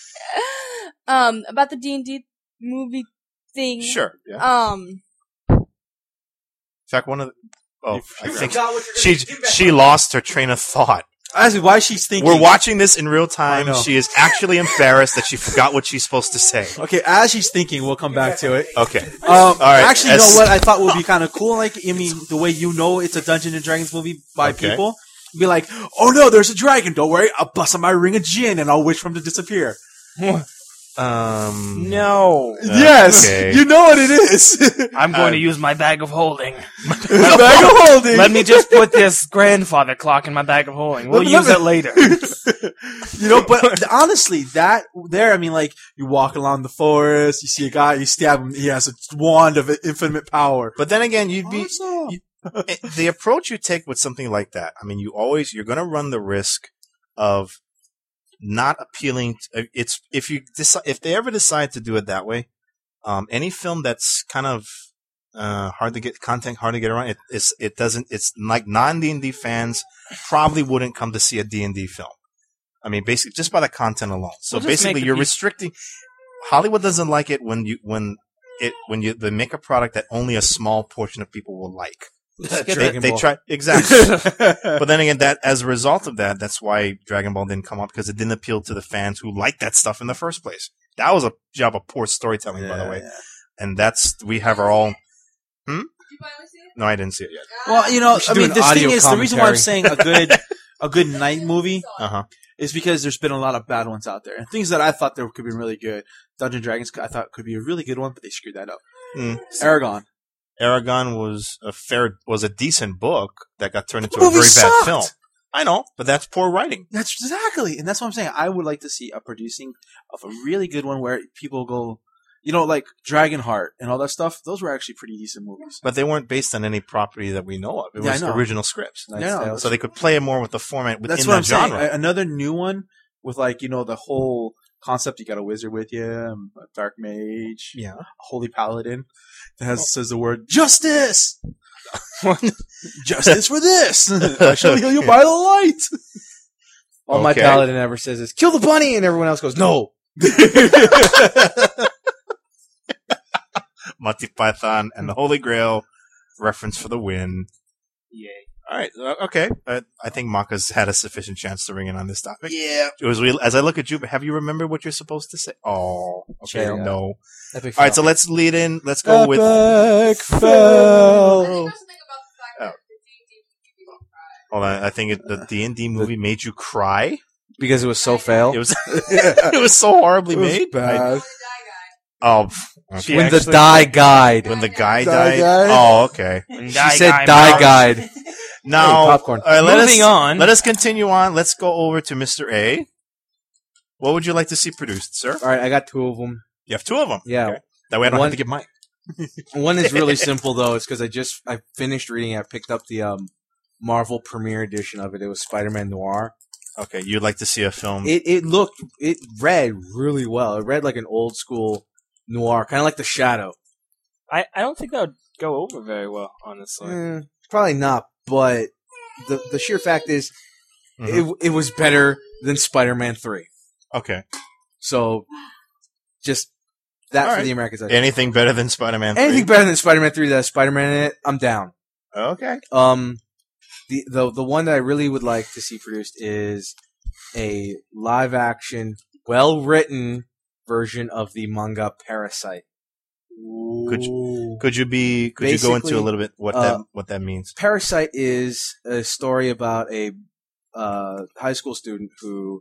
um, about the D and D movie thing. Sure. Yeah. Um, In fact, one of the. Oh, You I forgot think what you're gonna she do back she lost her train of thought. Actually, why she's thinking. We're watching this in real time. I know. She is actually embarrassed that she forgot what she's supposed to say. Okay, as she's thinking, we'll come back to it. Okay. Um, right, actually, you as- know what I thought would be kind of cool? Like, I mean, the way you know it's a Dungeons and Dragons movie by Okay. people. Be like, oh no, there's a dragon. Don't worry, I'll bust on my ring of gin and I'll wish for him to disappear. Um. no, yes, okay. you know what it is. I'm going Uh, to use my bag of holding. Bag of holding. Let me just put this grandfather clock in my bag of holding. We'll Let me- use let it me- later. You know, but honestly, that there, I mean, like, you walk along the forest, you see a guy, you stab him, he has a wand of infinite power. But then again, you'd be Awesome. you- eh, the approach you take with something like that. I mean, you always you're going to run the risk of not appealing. To, it's if you decide if they ever decide to do it that way, um, any film that's kind of uh, hard to get content hard to get around. It it's, it doesn't. It's like non D and D fans probably wouldn't come to see a D and D film. I mean, basically just by the content alone. So We'll just basically, make you're it- restricting. Hollywood doesn't like it when you when it when you they make a product that only a small portion of people will like. They, Dragon they Ball. try exactly, but then again, that as a result of that, that's why Dragon Ball didn't come up because it didn't appeal to the fans who liked that stuff in the first place. That was a job of poor storytelling, by the way, Yeah. and that's we have our own. Hmm? Did you finally see it? No, I didn't see it yet. Well, you know, We should I do mean, an this thing audio is the reason why I'm commentary. saying a good a good night movie Uh huh. is because there's been a lot of bad ones out there, and things that I thought there could be really good. Dungeons and Dragons, I thought could be a really good one, but they screwed that up. Mm. Aragon. Aragon was a fair was a decent book that got turned into The a very movie bad sucked. film. I know, but that's poor writing. That's exactly, and that's what I'm saying. I would like to see a producing of a really good one where people go, you know, like Dragonheart and all that stuff. Those were actually pretty decent movies. But they weren't based on any property that we know of. It Yeah, I was know. original scripts. Knight's Yeah. Tale. So they could play more with the format within That's what that I'm genre. saying. A- Another new one with like you know the whole concept. You got a wizard with you, um, a dark mage, Yeah. a holy paladin that has says the word justice. Justice for this. I shall heal you by the light. All my Okay. paladin ever says is "kill the bunny," and everyone else goes "no." Monty Python and the Holy Grail reference for the win. Yay. All right. uh, Okay. Uh, I think Maka's had a sufficient chance to ring in on this topic. Yeah. As, we, as I look at you, have you remembered what you're supposed to say? Oh, okay. Check. No. Epic All right. So fail. let's lead in. Let's go with. Epic I think fail. there's something about the fact Oh. that the D and D people don't cry. Hold on. I think it, the D and D movie made you cry. because it was so fail. It was. it was so horribly made. I- bad. Or the die guy. oh. pff, okay. She When the actually- die guide. When the guy Die died. guy? Oh, okay. And She die said guy die mouth. guide. Now, Hey, popcorn. all right, let Moving us, on. Let us continue on. Let's go over to Mister A. What would you like to see produced, sir? All right, I got two of them. You have two of them. Yeah. Okay. That way I don't One- have to get mine. One is really simple though. It's because I just I finished reading it. I picked up the um, Marvel Premiere Edition of it. It was Spider-Man Noir. Okay, you'd like to see a film. It it looked it read really well. It read like an old school noir, kind of like The Shadow. I, I don't think that would go over very well, honestly. Eh, probably not, but the the sheer fact is, Mhm. it it was better than Spider-Man three. Okay. So, just that All for right. the Americans. Anything better than Spider-Man Anything three? better than Spider-Man three that has Spider-Man in it, I'm down. Okay. Um, the the the one that I really would like to see produced is a live action, well written version of the manga Parasite. Could Could you be? Could you go into a Basically, little bit what uh, that what that means? Parasite is a story about a uh, high school student who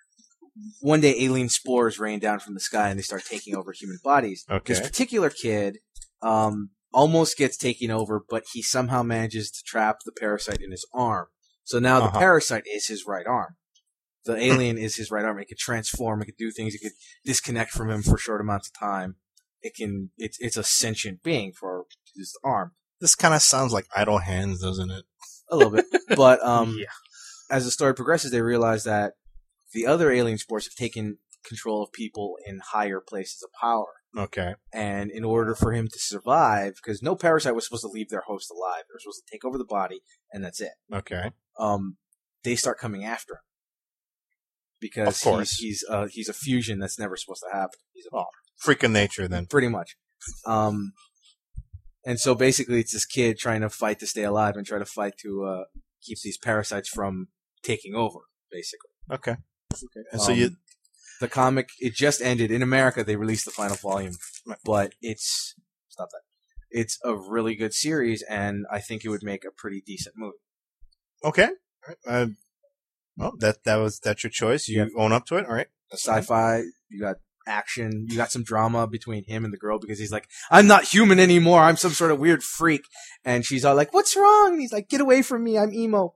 one day alien spores rain down from the sky and they start taking over human bodies. Okay. This particular kid um, almost gets taken over, but he somehow manages to trap the parasite in his arm. So now the Uh-huh. parasite is his right arm. The alien is his right arm. It can transform. It can do things. It can disconnect from him for short amounts of time. It can. It's it's a sentient being for his arm. This kind of sounds like Idle Hands, doesn't it? A little bit, but um, Yeah. as the story progresses, they realize that the other alien spores have taken control of people in higher places of power. Okay. And in order for him to survive, because no parasite was supposed to leave their host alive, they were supposed to take over the body, and that's it. Okay. Um, they start coming after him because Of course. he's he's, uh, he's a fusion that's never supposed to happen. He's a Oh, freak of nature, then. pretty much. Um, and so basically, it's this kid trying to fight to stay alive and try to fight to uh, keep these parasites from taking over. Basically, Okay. Okay. And so Um, you. the comic it just ended in America. They released the final volume, but it's stop that. It's a really good series, and I think it would make a pretty decent movie. Okay. All right. Uh, well, that that was that's your choice. You Yeah. own up to it. All right. That's fine. Sci-fi, you got action, you got some drama between him and the girl because he's like, I'm not human anymore. I'm some sort of weird freak. And she's all like, what's wrong? And he's like, get away from me. I'm emo.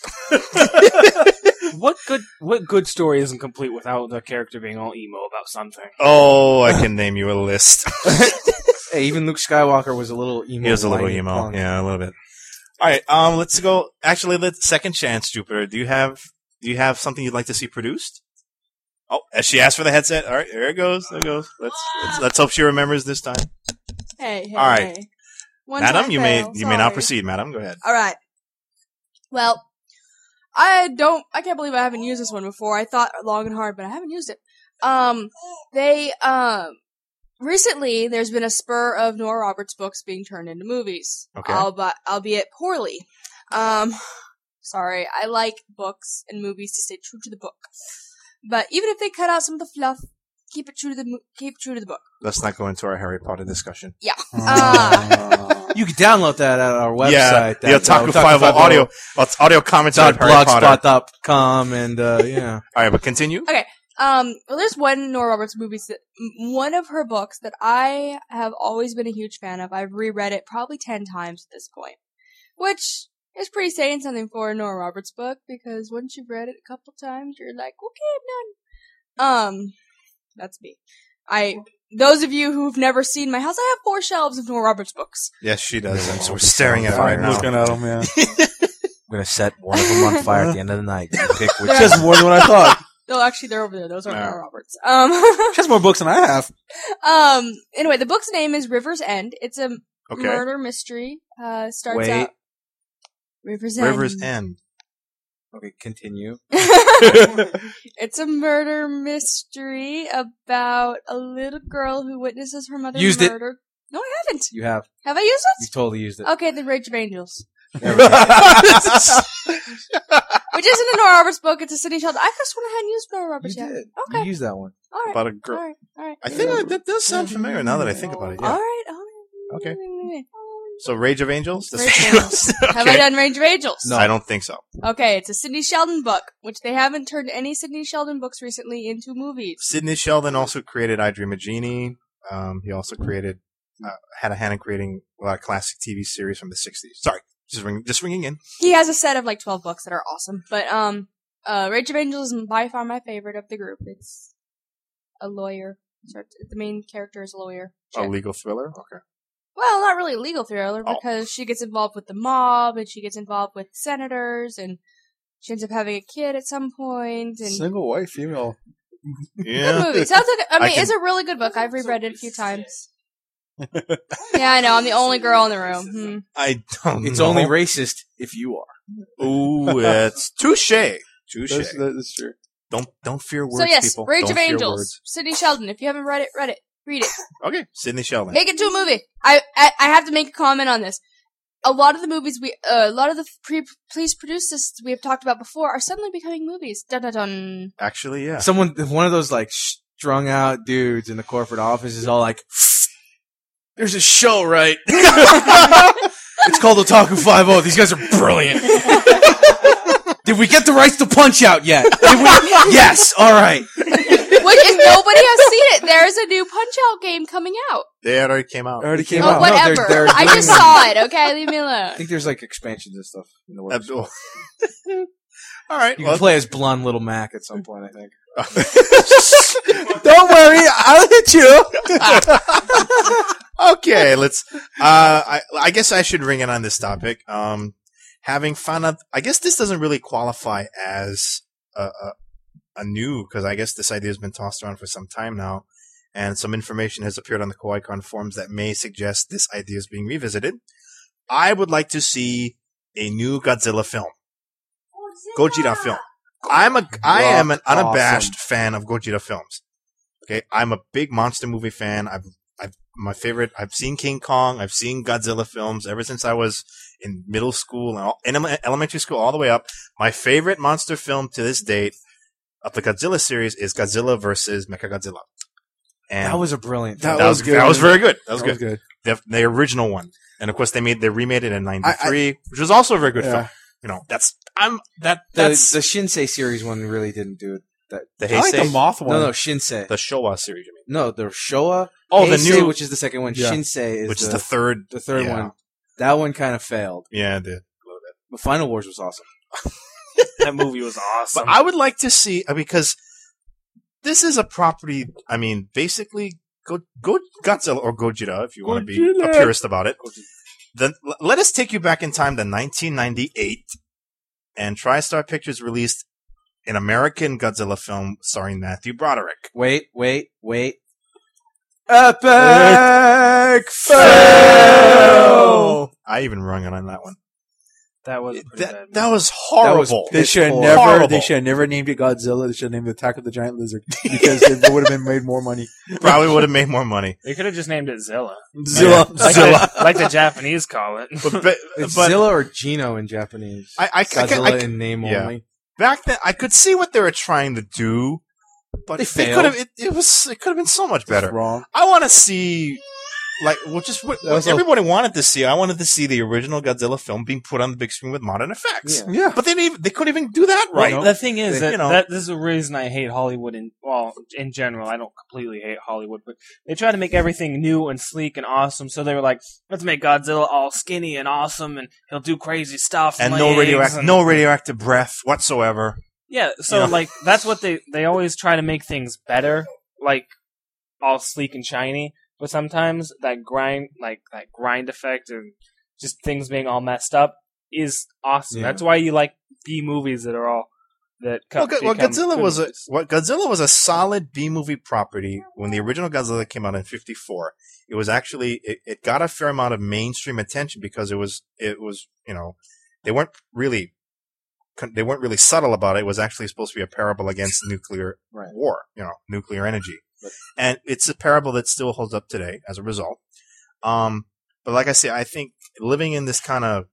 What good what good story isn't complete without the character being all emo about something? Oh, I can name you a list. Hey, even Luke Skywalker was a little emo. He was a little whiny emo. punk. Yeah, a little bit. All right. Um, let's go. Actually, let's second chance, Jupiter. Do you have Do you have something you'd like to see produced? Oh, as she asked for the headset. All right, there it goes. There it goes. Let's let's, let's hope she remembers this time. Hey, hey, All right. hey. One Madam, time you may fail, you may now sorry. proceed. Madam, go ahead. All right. Well, I don't. I can't believe I haven't used this one before. I thought long and hard, but I haven't used it. Um, they um recently there's been a spur of Nora Roberts books being turned into movies, Okay. albi- albeit poorly. Um, sorry, I like books and movies to stay true to the book, but even if they cut out some of the fluff, keep it true to the mo- keep it true to the book. Let's not go into our Harry Potter discussion. Yeah. Uh, You can download that at our website. yeah, the That's, uh, Otaku Five O audio, it's audio commentary dot of Harry Potter. blogspot dot com and uh, yeah. All right, but continue. Um, well, there's one Nora Roberts movie that, m- one of her books that I have always been a huge fan of. I've reread it probably ten times at this point, which is pretty saying something for a Nora Roberts book, because once you've read it a couple times, you're like, okay, I'm done. Um, that's me. I, those of you who've never seen my house, I have four shelves of Nora Roberts books. Yes, she does. And so we're Oh, staring at it right I'm now. Looking at him, yeah. I'm gonna set one of them on fire at the end of the night. You pick which They're- Just more than what I thought. No, actually, they're over there. Those aren't Yeah. Nora Roberts. Um, She has more books than I have. um, anyway, the book's name is River's End. It's a Okay. murder mystery. Uh, starts Wait. out River's End. River's End. Okay, continue. It's a murder mystery about a little girl who witnesses her mother Used it. murder. No, I haven't. You have. Have I used You it? totally used it. Okay, then Rage of Angels. There we go. Which isn't a Nora Roberts book, it's a Sidney Sheldon. I just went ahead and used Nora You Roberts yet. did. Okay. You used that one. Alright. About a girl. Alright. Alright. I think uh, that does sound familiar now that I think about it. Yeah. Alright. Alright. Okay. So, Rage of Angels? That's Rage what of you- Have I okay. done Rage of Angels? No. I don't think so. Okay, it's a Sidney Sheldon book, which they haven't turned any Sidney Sheldon books recently into movies. Sidney Sheldon also created I Dream of Jeannie. Um, he also created, uh, had a hand in creating a lot of classic T V series from the sixties. Sorry, just ring, just ringing in. He has a set of like twelve books that are awesome. But um uh Rage of Angels is by far my favorite of the group. It's a lawyer. So it's- the main character is a lawyer. A chick. legal thriller. Okay. Well, not really a legal thriller Oh. because she gets involved with the mob and she gets involved with senators and she ends up having a kid at some point and Single white female. good Yeah. movie. Sounds like I I mean can- it's a really good book. I've reread it a few times. Yeah, I know. I'm the only girl in the room. Hmm. I don't It's know. only racist if you are. Ooh, it's touche. Touche. That's, that's true. Don't don't fear words, So yes, people. Rage Don't of fear Angels. words. Sidney Sheldon. If you haven't read it, read it. Read it. Okay, Sidney Sheldon. Make it to a movie. I, I I have to make a comment on this. A lot of the movies we, uh, a lot of the pre police producers we have talked about before are suddenly becoming movies. Dun dun dun. Actually, yeah. Someone, one of those like strung out dudes in the corporate office is all like, "There's a show, right? It's called Otaku Five O. These guys are brilliant. Did we get the rights to Punch Out yet? Did we? Yes. All right. Wait, if nobody has seen it, there's a new Punch Out game coming out. They already came out. Already came Oh, out. No, they're- whatever. they're I doing- just saw it. Okay, leave me I alone. think there's like expansions and stuff in the works. Abdul. All right. You Well, can play as blonde little Mac at some point, I think. Don't worry, I'll hit you. okay, let's. Uh, I, I guess I should ring in on this topic. Um, having found out, I guess this doesn't really qualify as a, a, a new, because I guess this idea has been tossed around for some time now, and some information has appeared on the KawaiiCon forums that may suggest this idea is being revisited. I would like to see a new Godzilla film, Gojira film. I'm a, I am an Awesome. unabashed fan of Gojira films. Okay, I'm a big monster movie fan. I've, I've, my favorite. I've seen King Kong. I've seen Godzilla films ever since I was in middle school and all, in ele- elementary school all the way up. My favorite monster film to this date of the Godzilla series is Godzilla versus Mechagodzilla. And That was a brilliant. That that was was good. That was very good. That was That good. The, the original one, and of course they made they remade it in ninety-three, I- I- which was also a very good Yeah. film. You know, that's I'm that the, that's the Shinsei series one really didn't do it. That the I like the Heisei, moth one. no, no Shinsei. the Showa series. You mean? No, the Showa. Oh, the Heisei, new, which is the second one. Yeah. Shinsei is which the, is the third. the third yeah. one. That one kind of failed. Yeah, the But Final Wars was awesome. That movie was awesome. But I would like to see uh, because this is a property. I mean, basically, go go Godzilla or Gojira, if you want to be a Gojira. purist about it. Then l- let us take you back in time to nineteen ninety-eight, and TriStar Pictures released an American Godzilla film starring Matthew Broderick. Wait, wait, wait. Epic fail. I even rung it on that one. That was pretty That bad. that was That horrible. was They should have Horrible. never. Horrible. They should have never named it Godzilla. They should have named it Attack of the Giant Lizard because it would have been made more money. Probably would have made more money. They could have just named it Zilla, Zilla, like, Zilla. The, like the Japanese call it. But, but, It's but Zilla or Gino in Japanese. I, I, I, Godzilla can- I, in name yeah. only. back then I could see what they were trying to do, but They it failed. could have. It, it was. It could have been so much better. Wrong. I want to see, like, well, just what, That was what everybody wanted to see. I wanted to see the original Godzilla film being put on the big screen with modern effects. Yeah. Yeah. But they didn't even, they couldn't even do that right. Well, the thing is They- that, you know. that this is the reason I hate Hollywood. In well, in general, I don't completely hate Hollywood, but they try to make everything new and sleek and awesome. So they were like, "Let's make Godzilla all skinny and awesome, and he'll do crazy stuff." and legs no radioactive, and- no radioactive breath whatsoever. Yeah, so You know? like that's what they they always try to make things better, like all sleek and shiny. But sometimes that grind, like that grind effect, and just things being all messed up, is awesome. Yeah. That's why you like B movies that are all that. Co- Well, Go- well, become Godzilla good was a movies. what Godzilla was a solid B movie property when the original Godzilla came out in fifty-four. It was actually it, it got a fair amount of mainstream attention because it was it was you know they weren't really they weren't really subtle about it. It was actually supposed to be a parable against nuclear Right. war, you know, nuclear energy, But- and it's a parable that still holds up today as a result. Um, but like I say, I think living in this kind of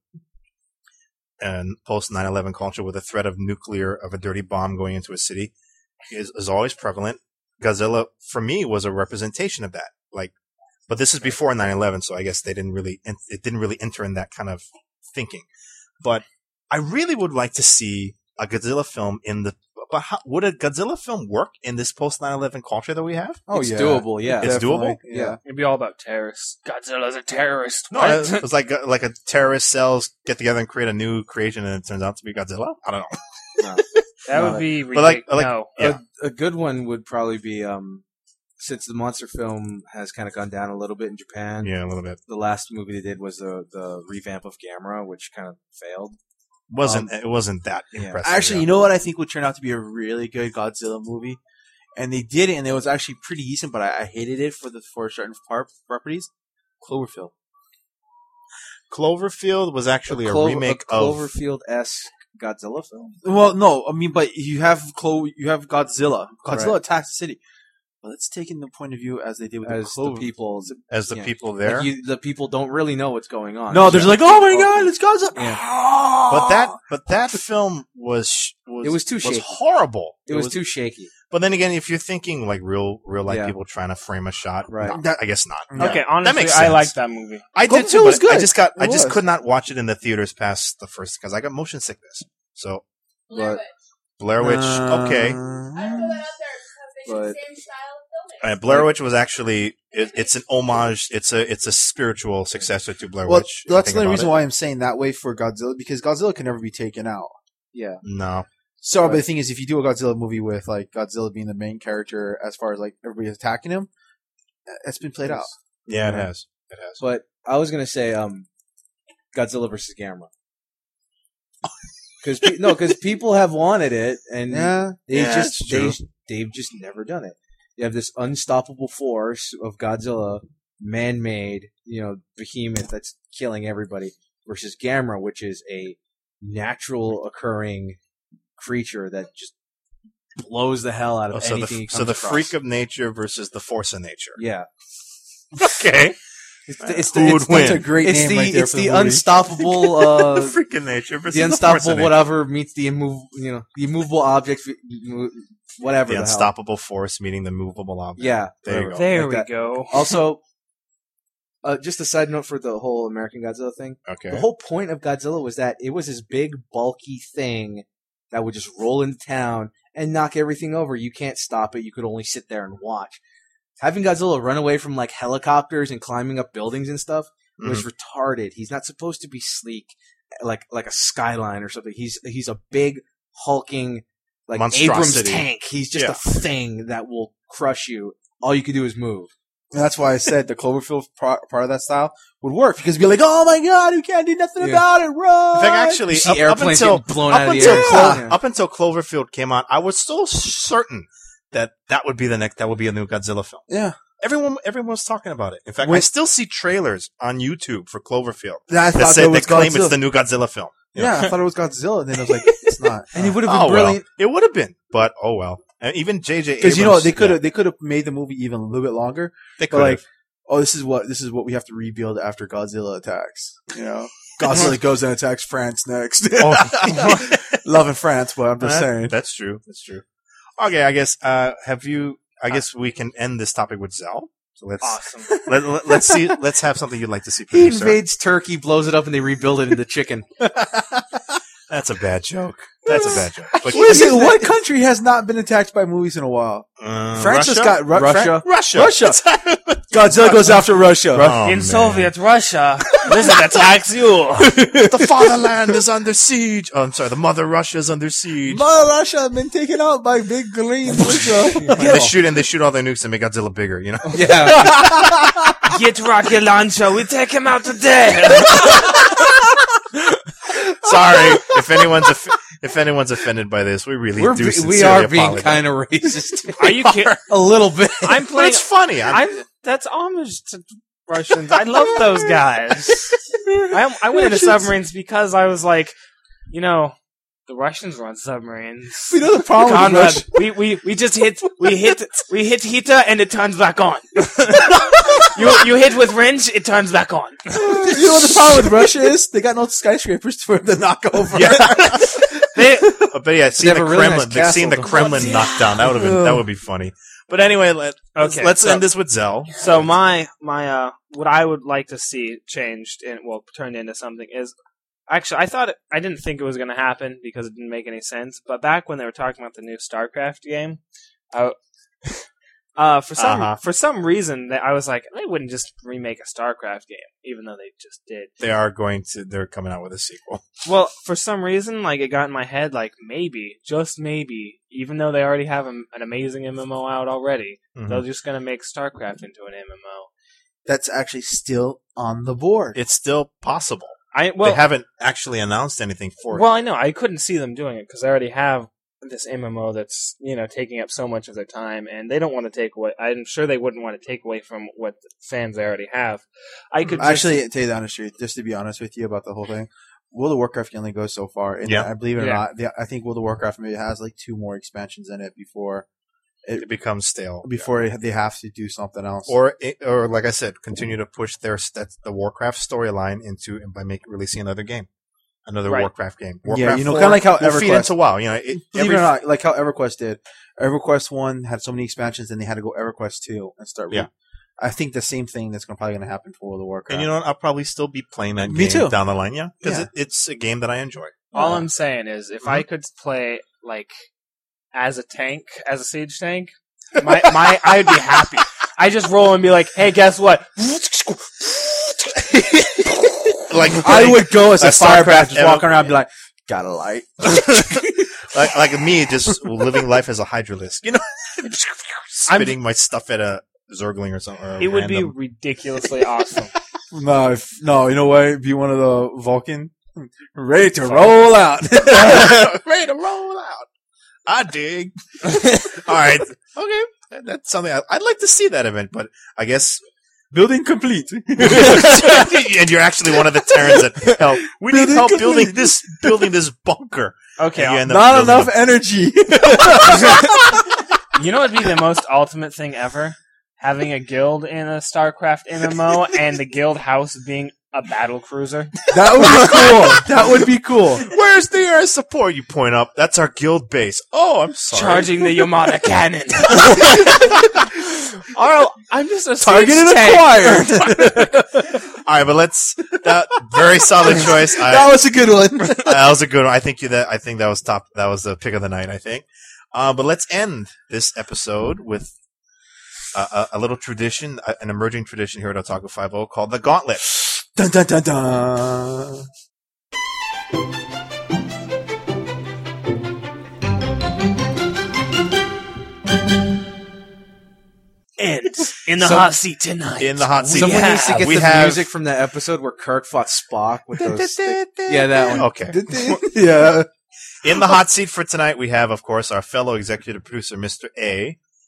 and post nine eleven culture with the threat of nuclear, of a dirty bomb going into a city is, is always prevalent. Godzilla, for me, was a representation of that. Like, but this is before nine eleven, so I guess they didn't really, it didn't really enter in that kind of thinking. But I really would like to see a Godzilla film in the, but how, would a Godzilla film work in this post nine eleven culture that we have? Oh it's yeah. doable, yeah. It's Definitely. doable? Yeah. It'd be all about terrorists. Godzilla's a terrorist. No, What? it was like, like a terrorist cells get together and create a new creation and it turns out to be Godzilla? I don't know. that No, would be but like- ridiculous. like- no. Yeah. A, a good one would probably be, um, since the monster film has kind of gone down a little bit in Japan. Yeah, a little bit. The last movie they did was the the revamp of Gamera, which kind of failed. Wasn't Um, it wasn't that yeah. impressive? Actually, yeah. you know what I think would turn out to be a really good Godzilla movie, and they did it, and it was actually pretty decent. But I, I hated it for the for certain par- properties. Cloverfield. Cloverfield was actually a Clover- remake a of. Cloverfield-esque Godzilla film. Well, no, I mean, but you have Clo- you have Godzilla. Godzilla Right. attacks the city. But let's take in the point of view as they did with As the the Clover. people, as the yeah. people there. like you, the people don't really know what's going on. No, there's Yeah. like, oh my god, it's Godzilla. Yeah. but that but that film was, was It was too was shaky. horrible. it was too shaky. But then again, if you're thinking like real real life Yeah. people trying to frame a shot, Right. no, That- I guess not. Yeah. Okay, honestly, makes I sense. like that movie. I did Cloverfield too, was but I good. just got I It just was. could not watch it in the theaters past the first because I got motion sickness. So Blair But- Witch. Blair Witch, okay. I throw that out there because they But- use the same style of filming. Uh, Blair Witch was actually it, it's an homage. It's a it's a spiritual successor to Blair Well, Witch. that's Think the only about reason it. why I'm saying that way for Godzilla, because Godzilla can never be taken out. Yeah. No, So, but Right. the thing is, if you do a Godzilla movie with like Godzilla being the main character, as far as like everybody attacking him, that's been played out. yeah, it Yeah. has. It has. But I was gonna say, um, Godzilla versus Gamera. Because pe- no, because people have wanted it, and Yeah, they Yeah, just it's they true. they've just never done it. You have this unstoppable force of Godzilla, man-made, you know, behemoth that's killing everybody, versus Gamera, which is a natural occurring creature that just blows the hell out of Oh, so anything. the he so comes the across. freak of nature versus the force of nature. yeah, Okay, it's the, it's Who the, would it's, win? that's a great it's name the right there it's for the, the movie. unstoppable uh, the freak of nature versus the the, force of unstoppable nature. whatever meets the immovable, you know, the immovable object, whatever The the, hell. unstoppable force meeting the movable object. Yeah, There you whatever. go. There Like we that. go. Also, uh, just a side note for the whole American Godzilla thing. Okay. The whole point of Godzilla was that it was this big, bulky thing that would just roll into town and knock everything over. You can't stop it. You could only sit there and watch. Having Godzilla run away from like helicopters and climbing up buildings and stuff was retarded. He's not supposed to be sleek, like like a skyline or something. He's he's a big, hulking, like Abrams Monstrosity. tank. He's just Yeah. a thing that will crush you. All you can do is move. and that's why I said the Cloverfield pro- part of that style would work because you'd be like, "Oh my god, you can't do nothing Yeah. about it, run!" In fact, actually, You see up, up airplanes until getting blown up out of the until, air. Clo- Yeah. up until Cloverfield came out, I was so certain that that would be the next. That would be a new Godzilla film. yeah, Everyone, everyone was talking about it. In fact, I When- still see trailers on YouTube for Cloverfield I that thought say that they was claim Godzilla. it's the new Godzilla film. Yeah, I thought it was Godzilla, and then I was like, it's not. And it would have been Oh, well. brilliant It would have been, but oh well. And even J J because you know Abrams- they could have yeah, they could have made the movie even a little bit longer. they But could like, have. oh, this is what this is what we have to rebuild after Godzilla attacks. You know, Godzilla goes and attacks France next. Oh. Loving France, but I'm just saying. That's true. That's true. Okay, I guess. Uh, have you? I guess we can end this topic with Zell. So let's Awesome. let, let, let's see. Let's have something you'd like to see. He Producer. invades Turkey, blows it up, and they rebuild it into chicken. That's a bad joke. That's a bad joke. But Listen, what country has not been attacked by movies in a while? uh, France Russia? just got Ru- Russia. Russia. Russia. Godzilla goes after Russia. Oh, In man. Soviet Russia, lizard attacks you. the fatherland is under siege. Oh, I'm sorry. The mother Russia is under siege. Mother Russia has been taken out by big green Russia. They shoot and they shoot all their nukes and make Godzilla bigger. You know. Yeah. Get rocket launcher. We take him out today. Sorry if anyone's off- if anyone's offended by this. We really We're do. be- we sincerely are being apologize. kind of racist. Are you kidding? A little bit. I'm But playing. it's funny. I'm, I'm. That's homage to Russians. I love those guys. I I went into submarines because I was like, you know, the Russians run submarines. We know the problem with Conrad, Russia. we, we, we just hit we hit we hit heater and it turns back on. you you hit with wrench, it turns back on. You know what the problem with Russia is? They got no skyscrapers for the knockover. They, but yeah, seeing They the have a really Kremlin, nice seeing the castle. Kremlin knocked down, that would have been that would be funny. But anyway, let, let's, Okay, let's so- end this with Zell. so my my uh what I would like to see changed and well turned into something is actually I thought it, I didn't think it was going to happen because it didn't make any sense. But back when they were talking about the new StarCraft game, I, uh for some Uh-huh. for some reason that I was like they wouldn't just remake a StarCraft game even though they just did. They are going to. They're coming out with a sequel. Well, for some reason, like it got in my head, like maybe, just maybe, even though they already have a, an amazing M M O out already, Mhm. they're just gonna make StarCraft into an M M O. That's actually still on the board. It's still possible. I well, they haven't actually announced anything for well, it. I know I couldn't see them doing it because they already have this M M O that's you know taking up so much of their time, and they don't want to take away. I'm sure they wouldn't want to take away from what the fans they already have. I could just- Actually, tell you the honest truth, just to be honest with you about the whole thing, World of Warcraft can only go so far. And Yeah. I believe it or Yeah. not, the, I think World of Warcraft maybe has like two more expansions in it before It becomes stale. before it, they have to do something else. Or, it, or like I said, continue to push their that's the Warcraft storyline into by make releasing another game, another Right. Warcraft game. Yeah, Warcraft you know, four kinda like how will feed EverQuest- into WoW. You know, it, Believe every it or not, like how EverQuest did. EverQuest one had so many expansions, and they had to go EverQuest two and start. re- Yeah. I think the same thing that's gonna, probably going to happen for World of Warcraft. and you know what? I'll probably still be playing that Me game too. down the line. Yeah, because Yeah. it, it's a game that I enjoy. all Yeah. I'm saying is, if Mm-hmm. I could play like as a tank, as a siege tank, my my I'd be happy. I just roll and be like, hey, guess what? Like I would go as a a firebat, just StarCraft walking Ever- around, and be like, "Got a light." like like me, just living life as a hydralisk. You know, spitting my stuff at a Zergling or something. Or a It would be random- ridiculously awesome. No, if, no, you know what? Be one of the Vulcan, ready to roll out. ready to roll out. I dig. All right, okay, That- that's something I, I'd like to see that event, but I guess. Building complete. and you're actually one of the Terrans that help. We need Building help complete. building this building this bunker. Okay, And you I'll- end up Not building enough a- energy. you know what'd be the most ultimate thing ever? Having a guild in a StarCraft M M O and the guild house being a battle cruiser. That would be cool. That would be cool. Where's the air support? You point up. That's our guild base. Oh, I'm sorry. Charging the Yamada cannon. Oh, I'm just a Targeted siege tank. acquired. All right, but let's. That very solid choice. I, That was a good one. that was a good one. I think you that. I think that was top. That was the pick of the night. I think. Uh, but let's end this episode with a, a, a little tradition, a- an emerging tradition here at Otaku Five O called the Gauntlet. Dun dun dun dun. Ends in the So- hot seat tonight. In the hot seat. Someone Yeah, needs to get we the have- music from that episode where Kirk fought Spock with those. Yeah, that one. Okay. Yeah. In the hot seat for tonight, we have, of course, our fellow executive producer, Mister A,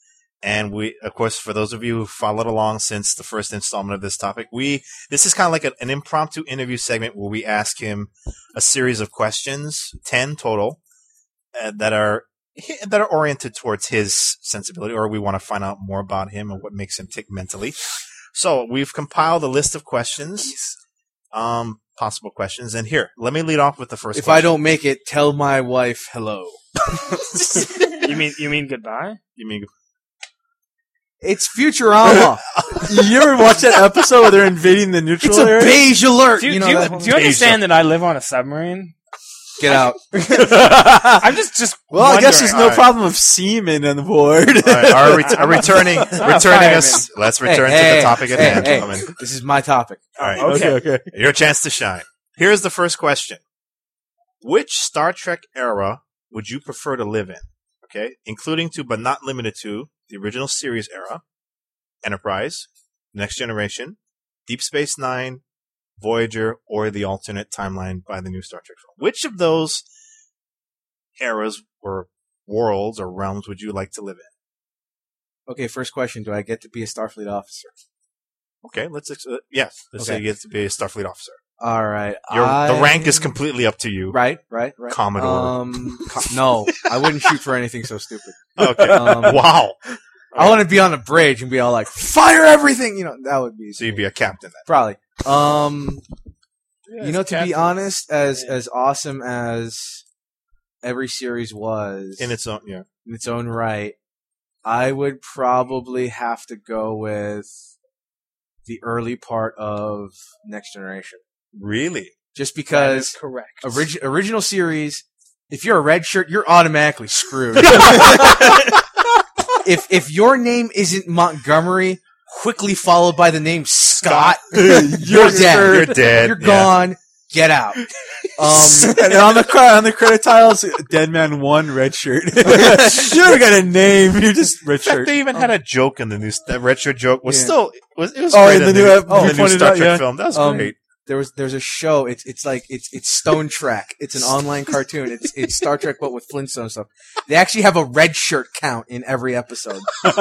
And we, of course, for those of you who followed along since the first installment of this topic, we this is kind of like a, an impromptu interview segment where we ask him a series of questions, ten total, uh, that are that are oriented towards his sensibility, or we want to find out more about him and what makes him tick mentally. So we've compiled a list of questions, um, possible questions, and here, let me lead off with the first. If question. I don't make it, tell my wife hello. You mean you mean goodbye? You mean It's Futurama. You ever watch that episode where they're invading the neutral It's a area? beige alert. Do you, you know do you, that? do you understand that I live on a submarine? Get out. I'm just just. Well, I guess there's wondering. no Alright. problem of semen on the board. All right, are, ret- are returning returning fireman. us? Let's return Hey, to hey, the topic at hey, hand, hey. gentlemen. This is my topic. All right, Okay. okay, okay. your chance to shine. Here's the first question: which Star Trek era would you prefer to live in? Okay, including to but not limited to the original series era, Enterprise, Next Generation, Deep Space Nine, Voyager, or the alternate timeline by the new Star Trek film. Which of those eras or worlds or realms would you like to live in? Okay, first question. Do I get to be a Starfleet officer? Okay, let's ex- uh, yes, let's say Okay. you get to be a Starfleet officer. All right. Your, I... The rank is completely up to you. Right, right, right. Commodore. Um, co- no, I wouldn't shoot for anything so stupid. Okay. Um, Wow. I want to be on a bridge and be all like, fire everything! You know, that would be... So you'd be a captain then. Probably. Um, you know, to Captain. be honest, as Yeah. as awesome as every series was In its own, yeah. in its own right, I would probably have to go with the early part of Next Generation. Really? Just That is because correct. origi- original series, if you're a red shirt, you're automatically screwed. if if your name isn't Montgomery, quickly followed by the name Scott, you're dead. You're dead. You're yeah. gone. Get out. Um, and on the cre- on the credit tiles, Dead Man One, red shirt. You never got a name. You're just red In fact, shirt. they even had a joke in the new. That red shirt joke was Yeah. still it was. It was Oh, great in the new ep- oh, you the new pointed Star out, Trek yeah. film. That was Um, great. there was there's a show. It's it's like it's it's Stone Trek. It's an online cartoon. It's it's Star Trek but with Flintstone stuff. They actually have a red shirt count in every episode.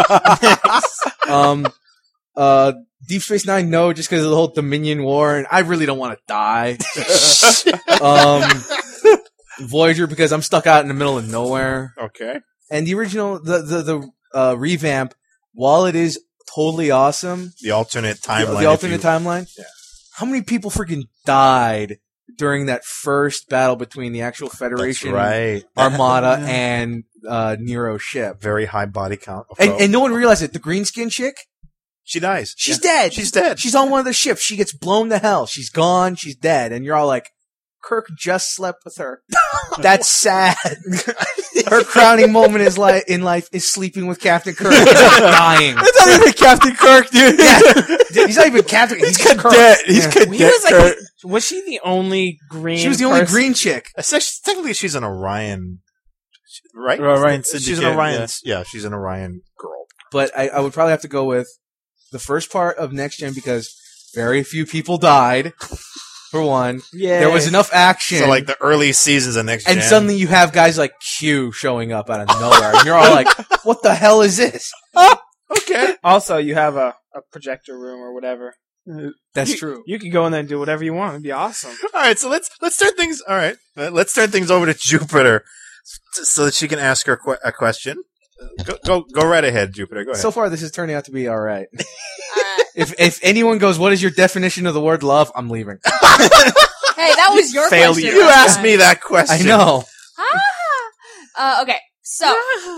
um, uh, Deep Space Nine, no, just because of the whole Dominion War, and I really don't want to die. um, Voyager, because I'm stuck out in the middle of nowhere. Okay. And the original, the the the uh, revamp, while it is totally awesome, The alternate the, timeline. the if alternate you- timeline. Yeah. How many people freaking died during that first battle between the actual That's Federation right. Armada and uh, Nero's ship? Very high body count. And Oh, and no one realized it. The green skin chick, she dies. she's Yeah. dead. She's dead. She's on one of the ships. She gets blown to hell. She's gone. She's dead. And you're all like, Kirk just slept with her. That's sad. Her crowning moment is li- in life is sleeping with Captain Kirk. He's not dying. That's not even Captain Kirk, dude. Yeah. He's not even Captain. He's He's just Kirk. cadet. He's Yeah. cadet. He was like, Kirk. was she the only green? She was the only person? green chick. Essentially- Technically, she's an Orion, right? Orion She's an Syndicate, Orion. Yeah. she's an Orion girl. But I, I would probably have to go with the first part of Next Gen because very few people died. For one, Yeah. there was enough action. So, like the early seasons of Next and Gen. suddenly you have guys like Q showing up out of nowhere. And you're all like, what the hell is this? okay. Also, you have a, a projector room or whatever. That's you, true. You can go in there and do whatever you want. It'd be awesome. All right, so let's let's turn things. All right, uh, let's turn things over to Jupiter, so that she can ask her que- a question. Go, go go right ahead, Jupiter. Go ahead. So far, this is turning out to be all right. if if anyone goes, what is your definition of the word love? I'm leaving. Hey, that was your Failure. question. you last asked time. me that question. I know. Ah. uh, okay, so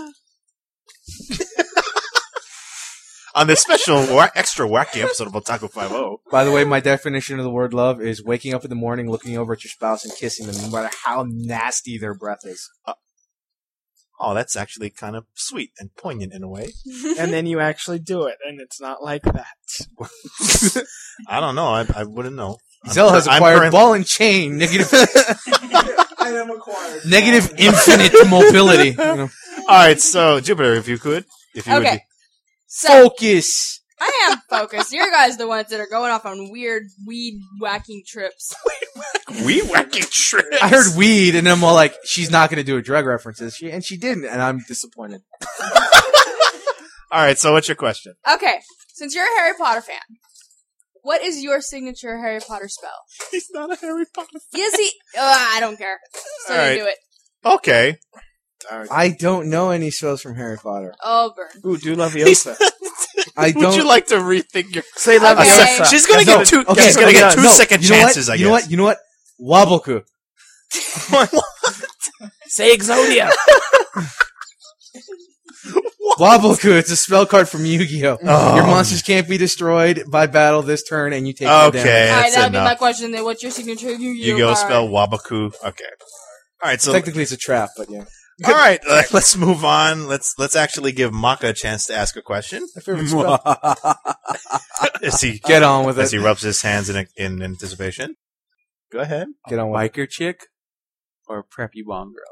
On this special wa- extra wacky episode of Otaku Five O. By the way, my definition of the word love is waking up in the morning, looking over at your spouse, and kissing them, no matter how nasty their breath is. Oh, that's actually kind of sweet and poignant in a way. And then you actually do it, and it's not like that. I don't know. I, I wouldn't know. I'm Zell has cur- I'm acquired current- ball and chain, negative, I am acquired. negative infinite mobility. You know. All right, so Jupiter, if you could, if you would okay, be. so Focus. I am focused. You guys are the ones that are going off on weird weed whacking trips. We wacky trips. I heard weed, and I'm all like, she's not going to do a drug references, she, and she didn't, and I'm disappointed. All right. So, what's your question? Okay, since you're a Harry Potter fan, what is your signature Harry Potter spell? He's not a Harry Potter fan. Yes, he. Uh, I don't care. So All you right. do it. Okay. All right. I don't know any spells from Harry Potter. Oh, burn. Ooh, do Leviosa. I don't. Would you like to rethink your? Say Okay. A Leviosa. sec- She's gonna No, get two. okay, she's gonna okay, get two no, second you know chances. What? I you guess. know what? You know what? Waboku. Say Exodia. Waboku. It's a spell card from Yu-Gi-Oh. Oh. Your monsters can't be destroyed by battle this turn, and you take no Okay, damage. All right, that's that would be my enough. question. Then, what's your signature Yu-Gi-Oh You go card? spell Wabaku. Okay. All right. So Technically, it's a trap, but yeah. all right. Uh, let's move on. Let's let's actually give Maka a chance to ask a question. My favorite spell. As he Get on with as it. he rubs his hands in in anticipation. Go ahead. Get on with it. Biker chick or preppy blonde girl?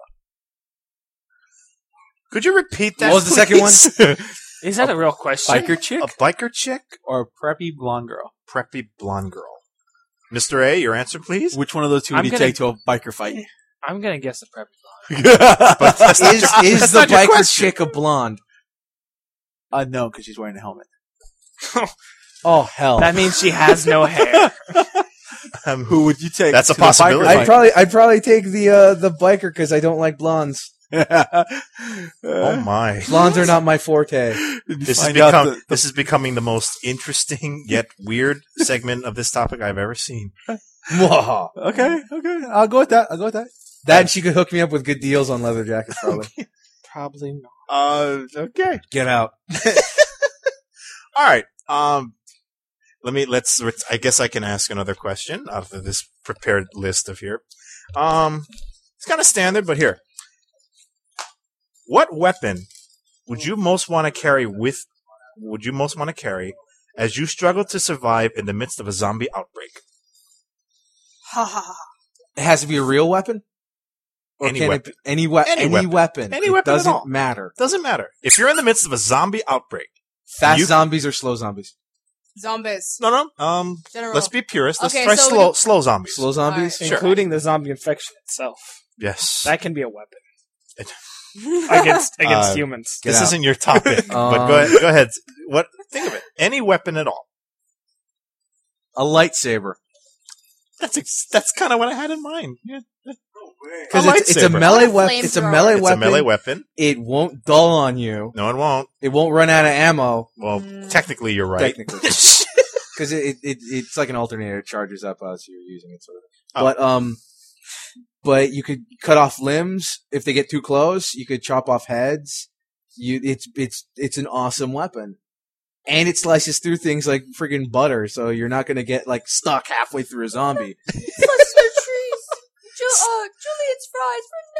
Could you repeat that? What was the second one? one? Is that a real question? Biker chick A biker chick, or preppy blonde girl? preppy blonde girl. Mister A, your answer, please. Which one of those two would I'm you gonna- take to a biker fight? I'm gonna guess the preppy. But that's not Is your- is that's the not your biker question. chick a blonde? Uh, no, because she's wearing a helmet. Oh hell! That means she has no hair. Um, Who would you take? That's a to the biker possibility. I'd fight? probably I'd probably take the uh, the biker because I don't like blondes. Oh my! Blondes are not my forte. This is Find out become the- this is becoming the most interesting yet weird segment of this topic I've ever seen. Mwah. Okay, okay. I'll go with that. I'll go with that. That and she could hook me up with good deals on leather jackets, probably. Probably not. Uh, okay. Get out. All right. Um, let me let's. I guess I can ask another question out of this prepared list of here. Um, it's kind of standard, but here. What weapon would you most want to carry with? Would you most want to carry as you struggle to survive in the midst of a zombie outbreak? Ha ha ha. It has to be a real weapon. Or Any can weapon. It be, any, we- Any any weapon. weapon. Any It weapon at doesn't all. matter. Doesn't matter if you're in the midst of a zombie outbreak. Fast You- zombies or slow zombies? Zombies. No, no. Um, General. let's be purist. Let's Okay, try so slow, we- slow zombies. Slow zombies? Sure. Including the zombie infection itself. Yes. That can be a weapon. against against Uh, humans. Get this out. isn't your topic, but Um, go ahead. Go ahead. What? Think of it. Any weapon at all. A lightsaber. That's ex- that's kind of what I had in mind. Yeah. Because A it's, it's a lightsaber. melee Or a weapon. It's a flamethrower. melee It's weapon. a melee weapon. It won't dull on you. No, it won't. It won't run out of ammo. Well, Mm. technically, you're right. Technically. Because it, it, it it's like an alternator. It charges up as you're using it, sort of. Oh. But um, but you could cut off limbs if they get too close. You could chop off heads. You, it's it's it's an awesome weapon, and it slices through things like friggin' butter. So you're not gonna get like stuck halfway through a zombie. Cluster trees. Ju- uh, Juliet's fries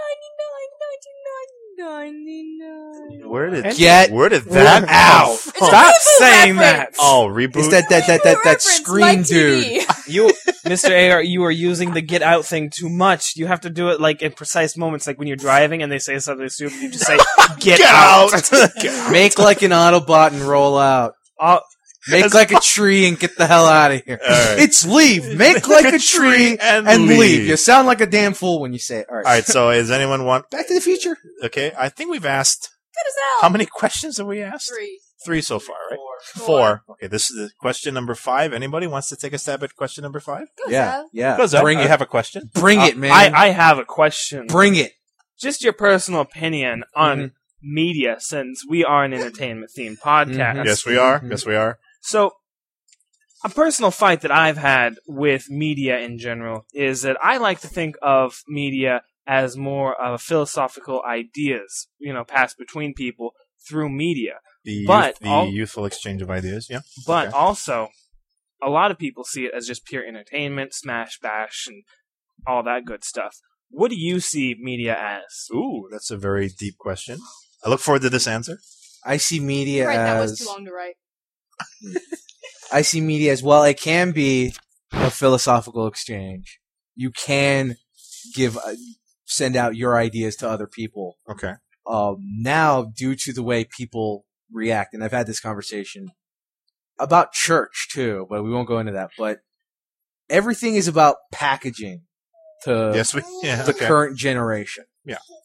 for ninety-nine, ninety-nine, ninety-nine. Where did Get where did that Where- Ow. come from? Stop reboot saying reference. that. Oh, reboot. It's that that that that, that Reference, screen my T V. dude. You, Mister A, are, you are using the get out thing too much. You have to do it like in precise moments, like when you're driving and they say something stupid, you just say "get, Get out." out. Make like an Autobot and roll out. Uh, Make like a tree and get the hell out of here. All right. It's leave. Make like a tree and, and leave. leave. You sound like a damn fool when you say it. All right. All right. So, does anyone want? Back to the Future. Okay, I think we've asked. Good as hell. How many questions have we asked? Three. Three so far, right? Four. Four. Okay, this is the question number five. Anybody wants to take a stab at question number five? Good as Yeah. hell. Yeah. Goes up. Bring You it. have a question? Bring uh, it, man. I, I have a question. Bring it. Just your personal opinion on Mhm. media, since we are an entertainment themed podcast. Mhm. Yes, we are. Mhm. Yes, we are. So, a personal fight that I've had with media in general is that I like to think of media as more of philosophical ideas, you know, passed between people through media. The, But youth, the all- youthful exchange of ideas. Yeah. But Okay. also, a lot of people see it as just pure entertainment, smash, bash, and all that good stuff. What do you see media as? Ooh, that's a very deep question. I look forward to this answer. I see media Right, that as was too long to write. I see media as well. It can be a philosophical exchange. You can give uh, send out your ideas to other people. Okay. Um, now, due to the way people react, and I've had this conversation about church too, but we won't go into that. But everything is about packaging to Yes, we. Yeah. the okay. current generation. Yeah.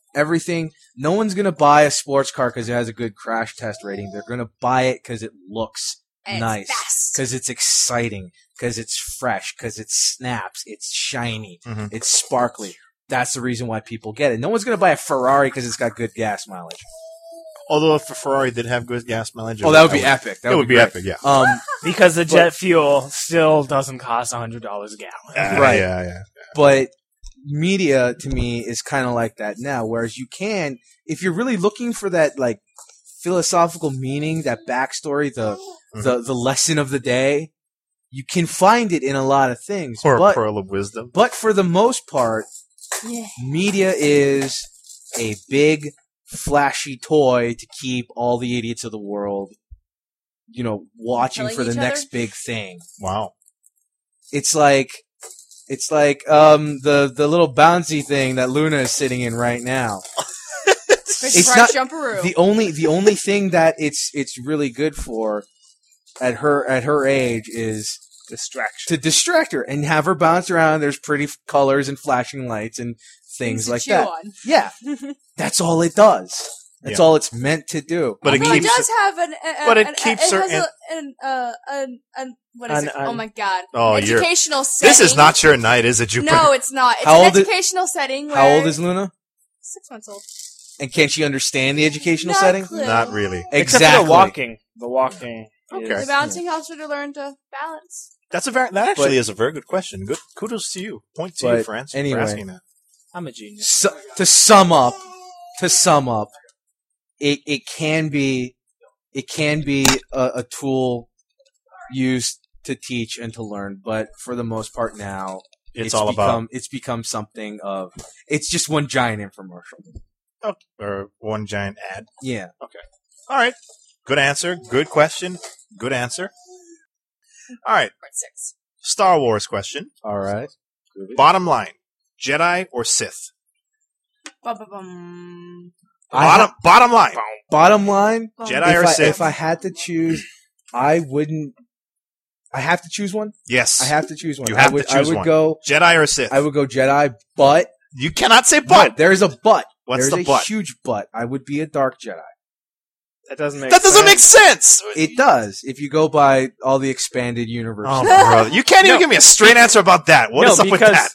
everything. No one's gonna buy a sports car because it has a good crash test rating. They're gonna buy it because it looks And it's nice, fast. because it's exciting, because it's fresh, because it snaps, it's shiny, Mhm. it's sparkly. That's the reason why people get it. No one's gonna buy a Ferrari because it's got good gas mileage. Although if a Ferrari did have good gas mileage, Oh, that would be epic. That It would be great. epic, yeah. Um, Because the jet fuel still doesn't cost one hundred dollars a gallon. Uh, Right. Yeah, yeah. but media to me is kind of like that now. Whereas you can, if you're really looking for that like philosophical meaning, that backstory, the Mm-hmm. the the lesson of the day, you can find it in a lot of things. Or a but pearl of wisdom. but for the most part, Yeah. media is a big flashy toy to keep all the idiots of the world, you know, watching Killing for the each next other? big thing. Wow. It's like it's like um the the little bouncy thing that Luna is sitting in right now. It's not- Jumperoo. The only the only thing that it's it's really good for at her at her age is Distraction. to distract her and have her bounce around. There's pretty f- colors and flashing lights and things to like chew that. on. Yeah, that's all it does. That's Yeah. all it's meant to do. But it Although keeps. it does have an, a, but it an, keeps it her has in- a, an, uh, an, an, what is An- it? oh an- my god. Oh, you're- educational setting. This is not your night, is it, Jupiter? No, it's not. It's How an old is- educational setting where... How old is Luna? Six months old. And can she understand the educational Not setting? clue. Not really. Except Exactly. for the walking. The walking. Okay. The is- bouncing helps her to learn to balance. That's a very. That actually But- is a very good question. Good. Kudos to you. Point to you, But for, ans- anyway. for asking that. I'm a genius. So, to sum up, to sum up, it it can be it can be a, a tool used to teach and to learn, but for the most part now, It's, all about become it's become something of it's just one giant infomercial. oh, or one giant ad. Yeah, All right. Good answer. Good question. Good answer. All right. Part six. Star Wars question. all right. Bottom line: Jedi or Sith? Ba-ba-bum. I Bottom ha- bottom line: bottom line, Bum. Jedi if or I, Sith? if I had to choose, I wouldn't. I have to choose one. Yes. I have to choose one. You have I would, to choose I would one. go. Jedi or Sith? I would go Jedi, but you cannot say no, but. there's a but. What's There's the a but? huge but. I would be a dark Jedi. That doesn't make That doesn't make sense. sense. It does if you go by all the expanded universe. Oh, brother. You can't even No. give me a straight answer about that. What No, is up with because that?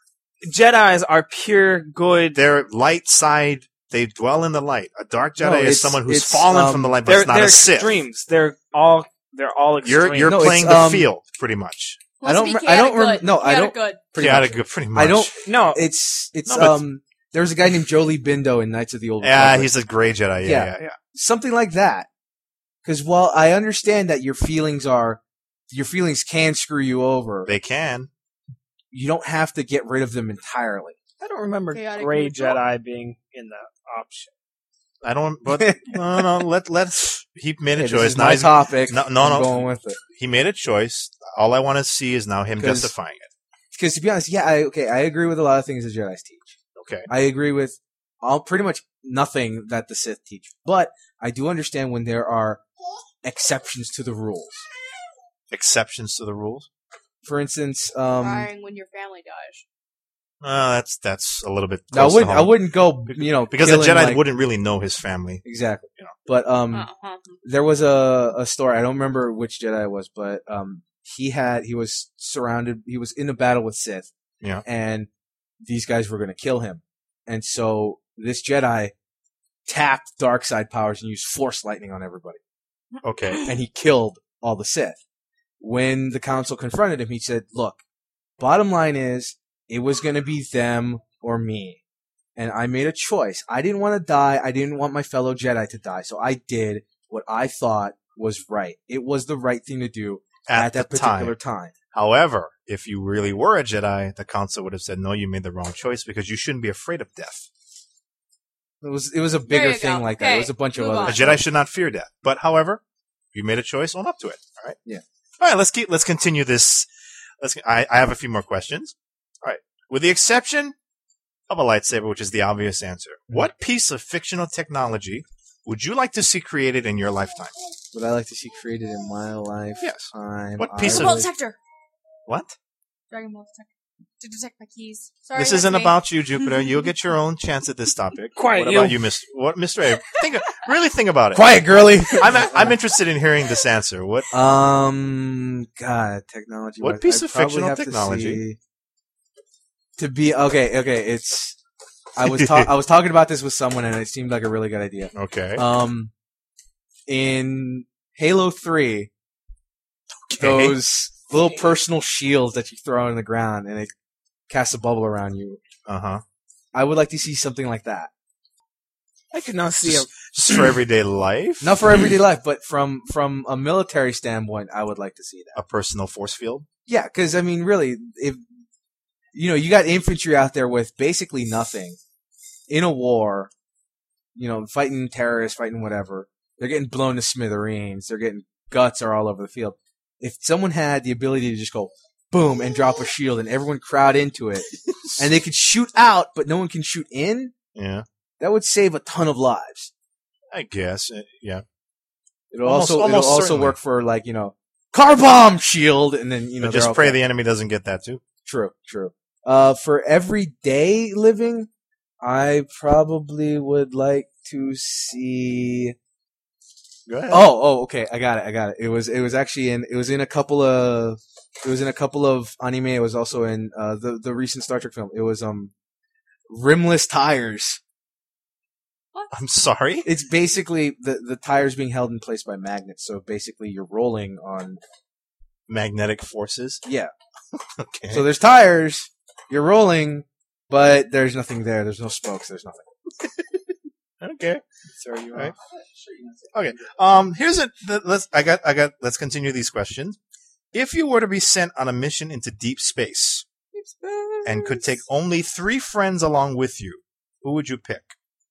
Jedis are pure good. They're light side. They dwell in the light. A dark Jedi No, is it's- someone who's it's, fallen um, from the light, but They're, it's not they're a Sith. extremes. They're all they're all extremes. You're you're No, it's, playing the um, field pretty much. Well, I don't to be rem- I don't chaotic rem- good. no, I Chaotic don't- good. Pretty yeah, much. good, pretty much. I don't. no. It's it's No, but- um. There's a guy named Jolie Bindo in Knights of the Old Yeah, Republic. he's a gray Jedi. Yeah, Yeah. yeah, yeah. Something like that. Because while I understand that your feelings are, your feelings can screw you over, They can. you don't have to get rid of them entirely. I don't remember Chaotic Gray neutral. Jedi being in the option. I don't. But no, no. Let let's. He made a Hey, this choice. is Now my he's- topic. No, no, I'm no. going with it. He made a choice. All I want to see is now him 'Cause- justifying it. Because to be honest, yeah, I, okay, I agree with a lot of things the Jedi's teach. Okay. I agree with all pretty much nothing that the Sith teach, but I do understand when there are exceptions to the rules. Exceptions to the rules. For instance, um, Crying when your family dies. Uh, that's that's a little bit. no, I Close wouldn't. to I home. wouldn't go. You know, because the killing, Jedi like- wouldn't really know his family. exactly. You know. But um, Uh-huh. there was a a story. I don't remember which Jedi it was, but um, he had he was surrounded. He was in a battle with Sith. Yeah. And these guys were going to kill him, and so this Jedi tapped dark side powers and used Force lightning on everybody, Okay. and he killed all the Sith. When the council confronted him, he said, "Look, bottom line is it was going to be them or me." And I made a choice. I didn't want to die. I didn't want my fellow Jedi to die. So I did what I thought was right. It was the right thing to do At, at, that the particular time. time. However, if you really were a Jedi, the council would have said, "No, you made the wrong choice because you shouldn't be afraid of death. It was it was a There bigger you thing go. like that. It Okay, was a bunch of move other A on. Jedi should not fear death." But however, you made a choice. Own up to it. All right. Yeah. All right. Let's keep. Let's continue this. Let's. I, I have a few more questions. All right. With the exception of a lightsaber, which is the obvious answer, Mm-hmm. what piece of fictional technology would you like to see created in your lifetime? Would I like to see created in my lifetime? Yes. I What piece Dragon of- Ball would- Detector. What? Dragon Ball Detector. to detect my keys. Sorry, This that's isn't me. about you, Jupiter. You'll get your own chance at this topic. Quiet, What you. about you, Mister What, Mister A? Think, really think about it. Quiet, girly. I'm I'm interested in hearing this answer. What? Um, God, technology. What wise, piece I'd of probably fictional have to technology? see- To be okay, okay. It's I was ta- I was talking about this with someone, and it seemed like a really good idea. Okay. Um, in Halo Three, Okay. those little personal shields that you throw in the ground, and it casts a bubble around you. Uh huh. I would like to see something like that. I could not see a. Just for everyday life. Not for everyday life, but from from a military standpoint, I would like to see that. A personal force field. Yeah, because I mean, really, if you know, you got infantry out there with basically nothing in a war, you know, fighting terrorists, fighting whatever. They're getting blown to smithereens. They're getting guts are all over the field. If someone had the ability to just go boom and drop a shield and everyone crowd into it, and they could shoot out, but no one can shoot in, Yeah. that would save a ton of lives. I guess. uh, Yeah. It'll Almost- also almost it'll also certainly. work for like you know car bomb shield, and then you know But just they're pray okay. the enemy doesn't get that too. True, true. Uh, for everyday living, I probably would like to see. Go ahead. Oh, oh, okay, I got it, I got it. It was, it was actually in, it was in a couple of, it was in a couple of anime. It was also in uh, the the recent Star Trek film. It was um, rimless tires. I'm sorry. It's basically the the tires being held in place by magnets. So basically, you're rolling on. Magnetic forces. Yeah. Okay. So there's tires. You're rolling, but there's nothing there. There's no spokes. There's nothing. okay. Throw you Right. off. Okay. Um. Here's a. th- Let's. I got. I got. Let's continue these questions. If you were to be sent on a mission into deep space and could take only three friends along with you, who would you pick?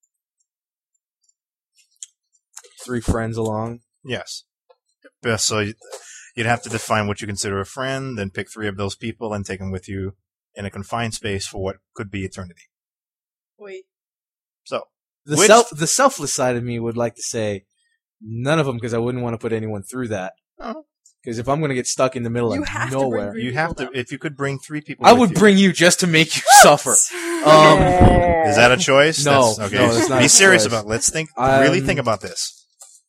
Three friends along. Yes. Yeah, so you- you'd have to define what you consider a friend, then pick three of those people and take them with you in a confined space for what could be eternity. Wait. So, The Which- self, the selfless side of me would like to say none of them because I wouldn't want to put anyone through that. Oh. Because if I'm going to get stuck in the middle You of have to bring nowhere, three you have to, people, if you could bring three people I with would you. bring you just to make you suffer. Um, Is that a choice? No, That's, okay. no, it's not Be a serious choice. about it. Let's think, Um, really think about this.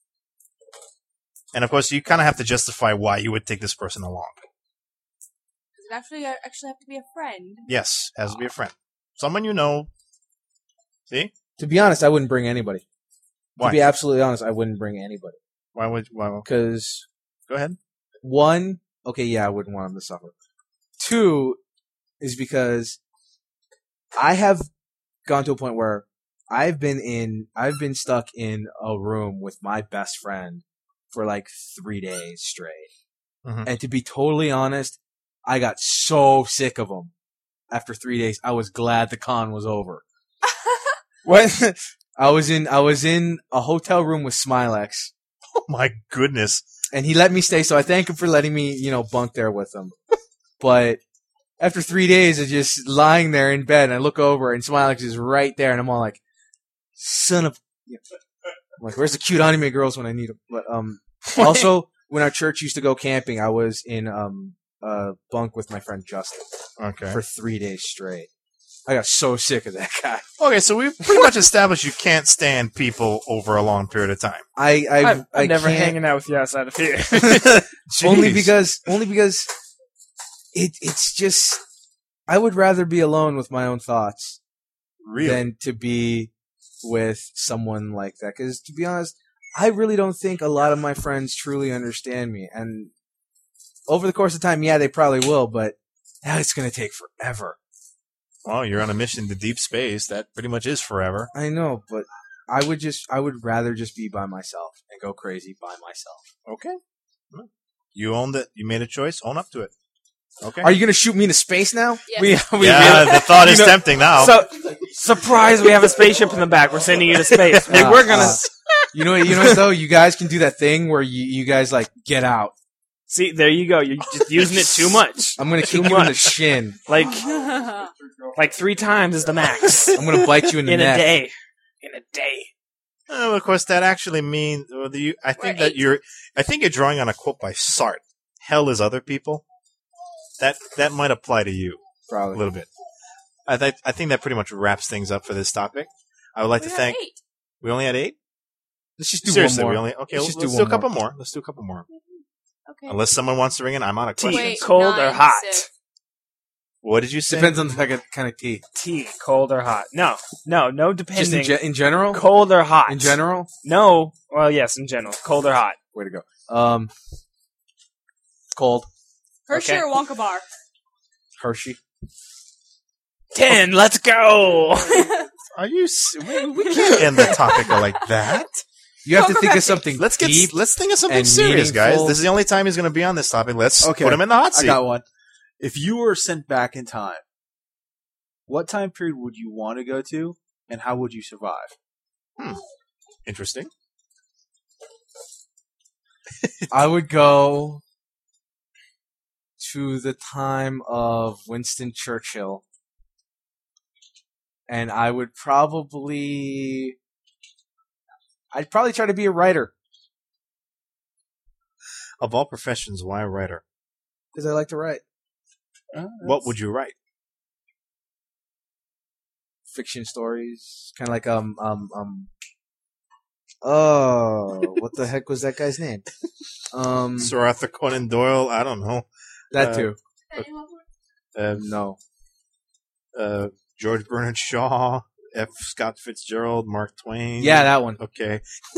And of course, you kind of have to justify why you would take this person along. Does it actually actually have to be a friend? Yes, has to be a friend. Someone you know. See? to be honest, I wouldn't bring anybody. Why? To be absolutely honest, I wouldn't bring anybody. Why would, why, Because, go ahead. one, okay, yeah, I wouldn't want them to suffer. Two is because I have gone to a point where I've been in, I've been stuck in a room with my best friend for like three days straight. Mhm. And to be totally honest, I got so sick of him. After three days, I was glad the con was over. What? I was in, I was in a hotel room with Smilex, Oh my goodness. and he let me stay, so I thank him for letting me, you know, bunk there with him. But after three days of just lying there in bed, and I look over, and Smilex is right there, and I'm all like, son of... I'm like, where's the cute anime girls when I need them? But, um, also, when our church used to go camping, I was in, um, a bunk with my friend Justin Okay. for three days straight. I got so sick of that guy. Okay, so we've pretty much established you can't stand people over a long period of time. I, I, I'm, I'm I never can't- hanging out with you outside of here. only Jeez. because only because it it's just I would rather be alone with my own thoughts Really? than to be with someone like that. Because to be honest, I really don't think a lot of my friends truly understand me. And over the course of time, yeah, they probably will, but now it's going to take forever. Well, you're on a mission to deep space. That pretty much is forever. I know, but I would just I would rather just be by myself and go crazy by myself. Okay. Well, You owned it. You made a choice. Own up to it. Okay. Are you going to shoot me into space now? Yes. we, we yeah, the thought is You know, tempting now. So, surprise! We have a spaceship in the back. We're sending you to space. Hey, Uh, we're gonna uh, You know what? You know what, though? You guys can do that thing where you, you guys like get out. see. There you go. You're just using it too much. I'm gonna Too kick you in the much. shin. Like, like three times is the max I'm gonna bite you in the in neck. a day. In a day. Oh, of course, that actually means. Well, the, you, I think We're that eight. you're. I think you're drawing on a quote by Sartre. Hell is other people. That that might apply to you. a Probably. little bit. I th- I think that pretty much wraps things up for this topic. I would like We to have thank. eight. We only had eight. Let's just do Seriously, one we more. only okay. Let's Let's, just let's do do, one a couple more. Let's do a couple more. Okay. Unless someone wants to ring in, I'm out of Tea, questions. Wait, cold or nine, hot? six. What did you say? Depends on the kind of, kind of tea. Tea, cold or hot? No, no, no. Depending. Just in, ge- in general? Cold or hot? In general? No. Well, yes, in general. Cold or hot? Way to go. Um, cold. Hershey Okay. or Wonka bar? Hershey. Ten. Let's go. Are you? s- We, we can't end the topic like that. You have to Cocoa think of Pepsi. something Let's get. deep. Let's think of something and serious, guys. meaningful. This is the only time he's going to be on this topic. Let's Okay. put him in the hot I seat. got one. If you were sent back in time, what time period would you want to go to, and how would you survive? Interesting. I would go to the time of Winston Churchill, and I would probably, I'd probably try to be a writer Of all professions, why a writer? because I like to write What would you write? fiction stories, kind of like um um um. Oh, what the heck was that guy's name? Um, Sir Arthur Conan Doyle? I don't know. that uh, too. Uh, No, uh, George Bernard Shaw, F. Scott Fitzgerald, Mark Twain. yeah, that one. Okay.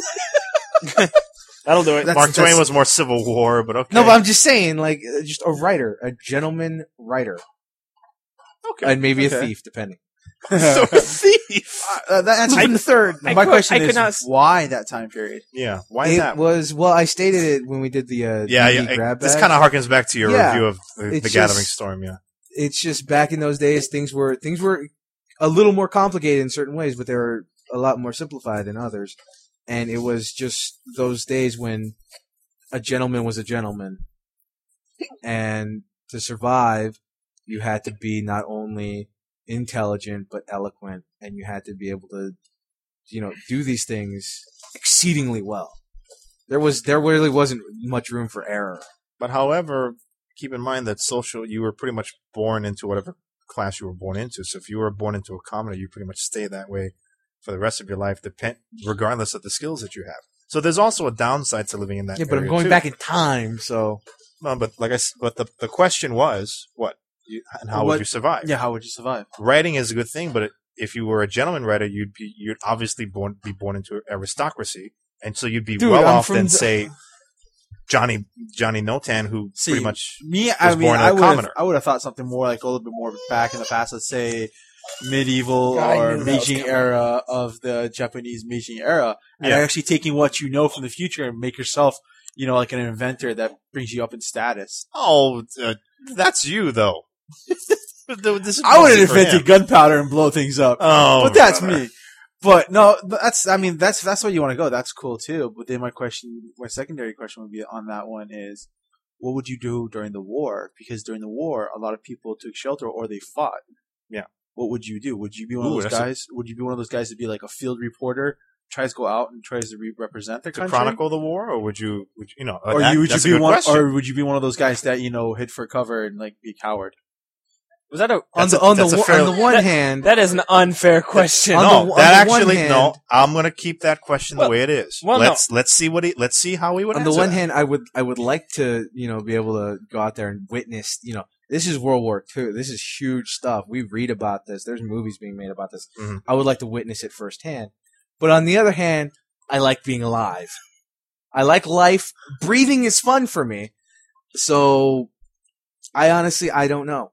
That'll do it. That's- Mark Twain that's- was more Civil War, but okay. No, but I'm just saying, like, uh, just a writer, a gentleman writer, okay. and maybe Okay. a thief, depending. So a thief. Uh, that answers I- from the third. I My could- question I could is, not s- why that time period? Yeah. Why It that? was well. I stated it when we did the uh, yeah, D V D yeah. grab This bag. kind of harkens back to your Yeah. review of the, It's the Gathering just- Storm. Yeah. It's just back in those days, things were things were a little more complicated in certain ways, but they were a lot more simplified in others. And it was just those days when a gentleman was a gentleman, and to survive, you had to be not only intelligent but eloquent, and you had to be able to, you know, do these things exceedingly well. There was there really wasn't much room for error. But however, keep in mind that social, you were pretty much born into whatever class you were born into. So if you were born into a commoner, you pretty much stay that way for the rest of your life, depend regardless of the skills that you have. So there's also a downside to living in that. Yeah, but I'm area, going too. back in time, so No, but like I, s- but the the question was what you, and how would What- you survive? Yeah, how would you survive? Writing is a good thing, but it, if you were a gentleman writer, you'd be you'd obviously born be born into aristocracy, and so you'd be Dude, well I'm off from than the- say Johnny Johnny Notan, who See, pretty much Me, I was mean, born a I would have, commoner. I would have thought something more like a little bit more back in the past. Let's say medieval I or knew that was Meiji coming. era of the Japanese Meiji era, and Yeah. actually taking what you know from the future and make yourself, you know, like an inventor that brings you up in status. oh, uh, that's you though. This is I would have mostly for invented him. gunpowder and blow things up. Oh, but that's brother. me. But no, but that's, I mean, that's, that's where you want to go. That's cool too. But then my question, my secondary question would be on that one is, what would you do during the war? Because during the war, a lot of people took shelter or they fought. Yeah. What would you do? Would you be one Ooh, of those that's a- guys? Would you be one of those guys to be like a field reporter, tries to go out and tries to re- represent their To country? chronicle the war, or would you, would you, you know, Or that- you, would that's a you be good one, question. or would you be one of those guys that, you know, hid for cover and like be a coward? Was that a? on That's the a- on the that's a one- fair- on the one that- hand, That is an unfair question. On no, the- on that the one actually hand- no. I'm gonna keep that question Well- the way it is. well, no. let's let's see what he let's see how he would on the answer one that. hand, I would I would like to you know be able to go out there and witness. You know, this is World War Two. This is huge stuff. We read about this. There's movies being made about this. Mhm. I would like to witness it firsthand. But on the other hand, I like being alive. I like life. Breathing is fun for me. So, I honestly I don't know.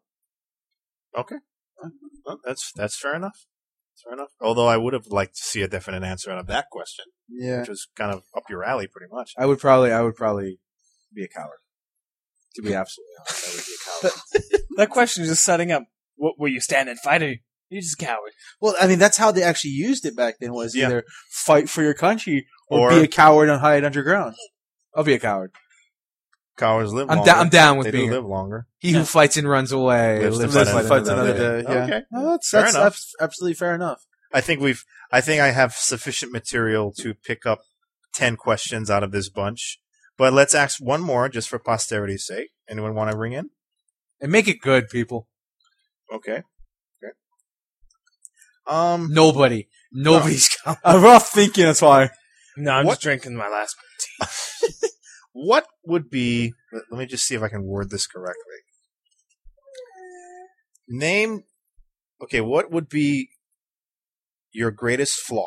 Well, that's that's fair enough. That's fair enough. Although I would have liked to see a definite answer out of that question, Yeah, which was kind of up your alley, pretty much. I would probably I would probably be a coward. To be absolutely honest, I would be a coward. That question is just setting up. What were you stand and fight? Or you just a coward. Well, I mean, that's how they actually used it back then. Was Yeah. either fight for your country or, Or- be a coward and hide underground. I'll be a coward. Cowards live I'm longer. down. I'm down with They being do a- live longer. He who fights and runs away Lives to lives fight to fight fights another another day. day. Yeah. Okay. Well, that's Fair that's, enough. that's absolutely fair enough. I think we've. I think I have sufficient material to pick up ten questions out of this bunch. But let's ask one more just for posterity's sake. Anyone want to ring in? And make it good, people. Okay. Okay. Um, Nobody. Nobody's coming. A rough thinking, that's why. No, I'm What? just drinking my last. what would be? Let let me just see if I can word this correctly. Name. Okay, what would be your greatest flaw?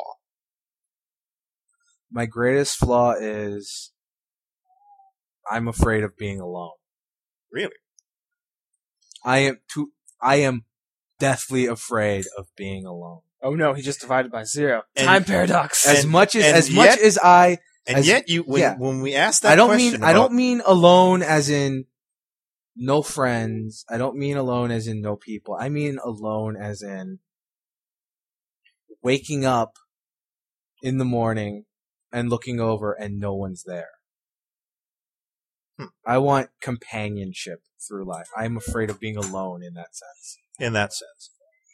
My greatest flaw is I'm afraid of being alone. Really? I am too. I am deathly afraid of being alone. Oh no, he just divided by zero. And- Time paradox. As And- much as and as yet- much as I, And As- yet, you when, yeah. when we asked that I don't question mean I about- don't mean alone as in no friends. I don't mean alone as in no people. I mean alone as in waking up in the morning and looking over and no one's there. Hmm. I want companionship through life. I'm afraid of being alone in that sense. in that sense.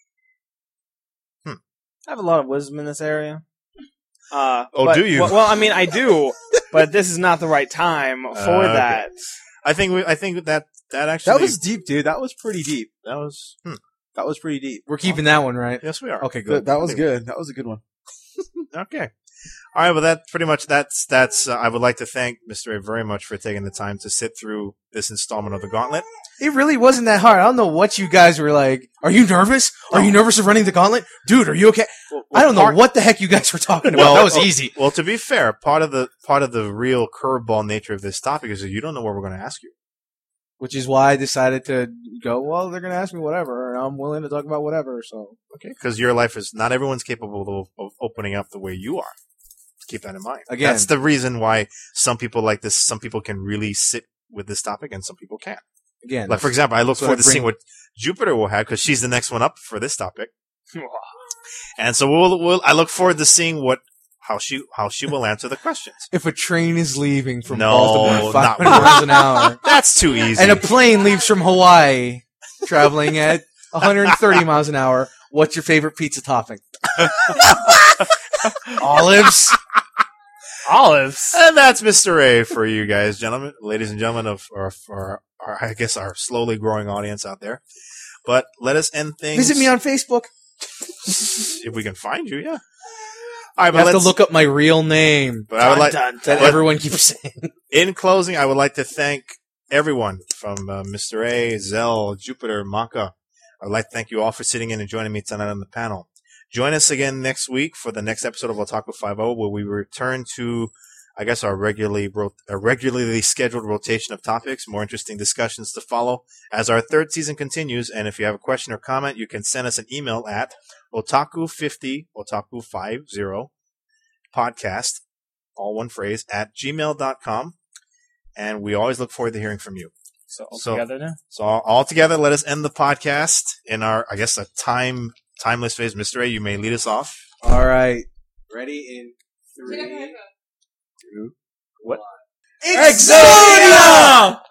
I have a lot of wisdom in this area. Uh, Oh, but- do you? Well, well, I mean, I do, but this is not the right time for Uh, okay. that. I think we, I think that that actually That was deep, dude. That was pretty deep. that was hmm. That was pretty deep. We're keeping that one, right? Yes, we are. Okay, That, good. that was good. That was a good one. Okay. All right. Well, that pretty much that's that's. Uh, I would like to thank Mister A very much for taking the time to sit through this installment of the Gauntlet. It really wasn't that hard. I don't know what you guys were like. Are you nervous? Are you nervous of running the gauntlet? Dude, are you okay? Well, I don't know part- what the heck you guys were talking about. Well, that was well, easy. Well, to be fair, part of the part of the real curveball nature of this topic is that you don't know what we're going to ask you. Which is why I decided to go, well, they're going to ask me whatever, and I'm willing to talk about whatever, so. Okay. Because your life is not everyone's capable of, of opening up the way you are. Keep that in mind. Again. That's the reason why some people like this. Some people can really sit with this topic, and some people can't. Again. Like, for example, I look That's what forward I to seeing bring- what Jupiter will have because she's the next one up for this topic. And so we'll, we'll, I look forward to seeing what, how she, how she will answer the questions. if a train is leaving from No, Baltimore at not five hundred miles an hour, That's too easy. and a plane leaves from Hawaii traveling at one hundred thirty miles an hour, what's your favorite pizza topping? Olives? Olives. And that's Mister A for you guys, gentlemen, ladies and gentlemen of, our, for our, I guess, our slowly growing audience out there. But let us end things. Visit me on Facebook. if we can find you, yeah. All right, You but have to let's, look up my real name but I would like, Dun, dun, that but- everyone keeps saying. in closing, I would like to thank everyone from uh, Mister A, Zell, Jupiter, Maka. I would like to thank you all for sitting in and joining me tonight on the panel. Join us again next week for the next episode of Otaku five oh, where we return to, I guess, our regularly ro- a regularly scheduled rotation of topics. More interesting discussions to follow as our third season continues. And if you have a question or comment, you can send us an email at otaku fifty, otaku fifty podcast, all one phrase, at gmail dot com. And we always look forward to hearing from you. So, all So- together now? So all, all together, let us end the podcast in our, I guess, a time timeless phase. Mister A, you may lead us off. All right. Ready in three, two, What? Exodia!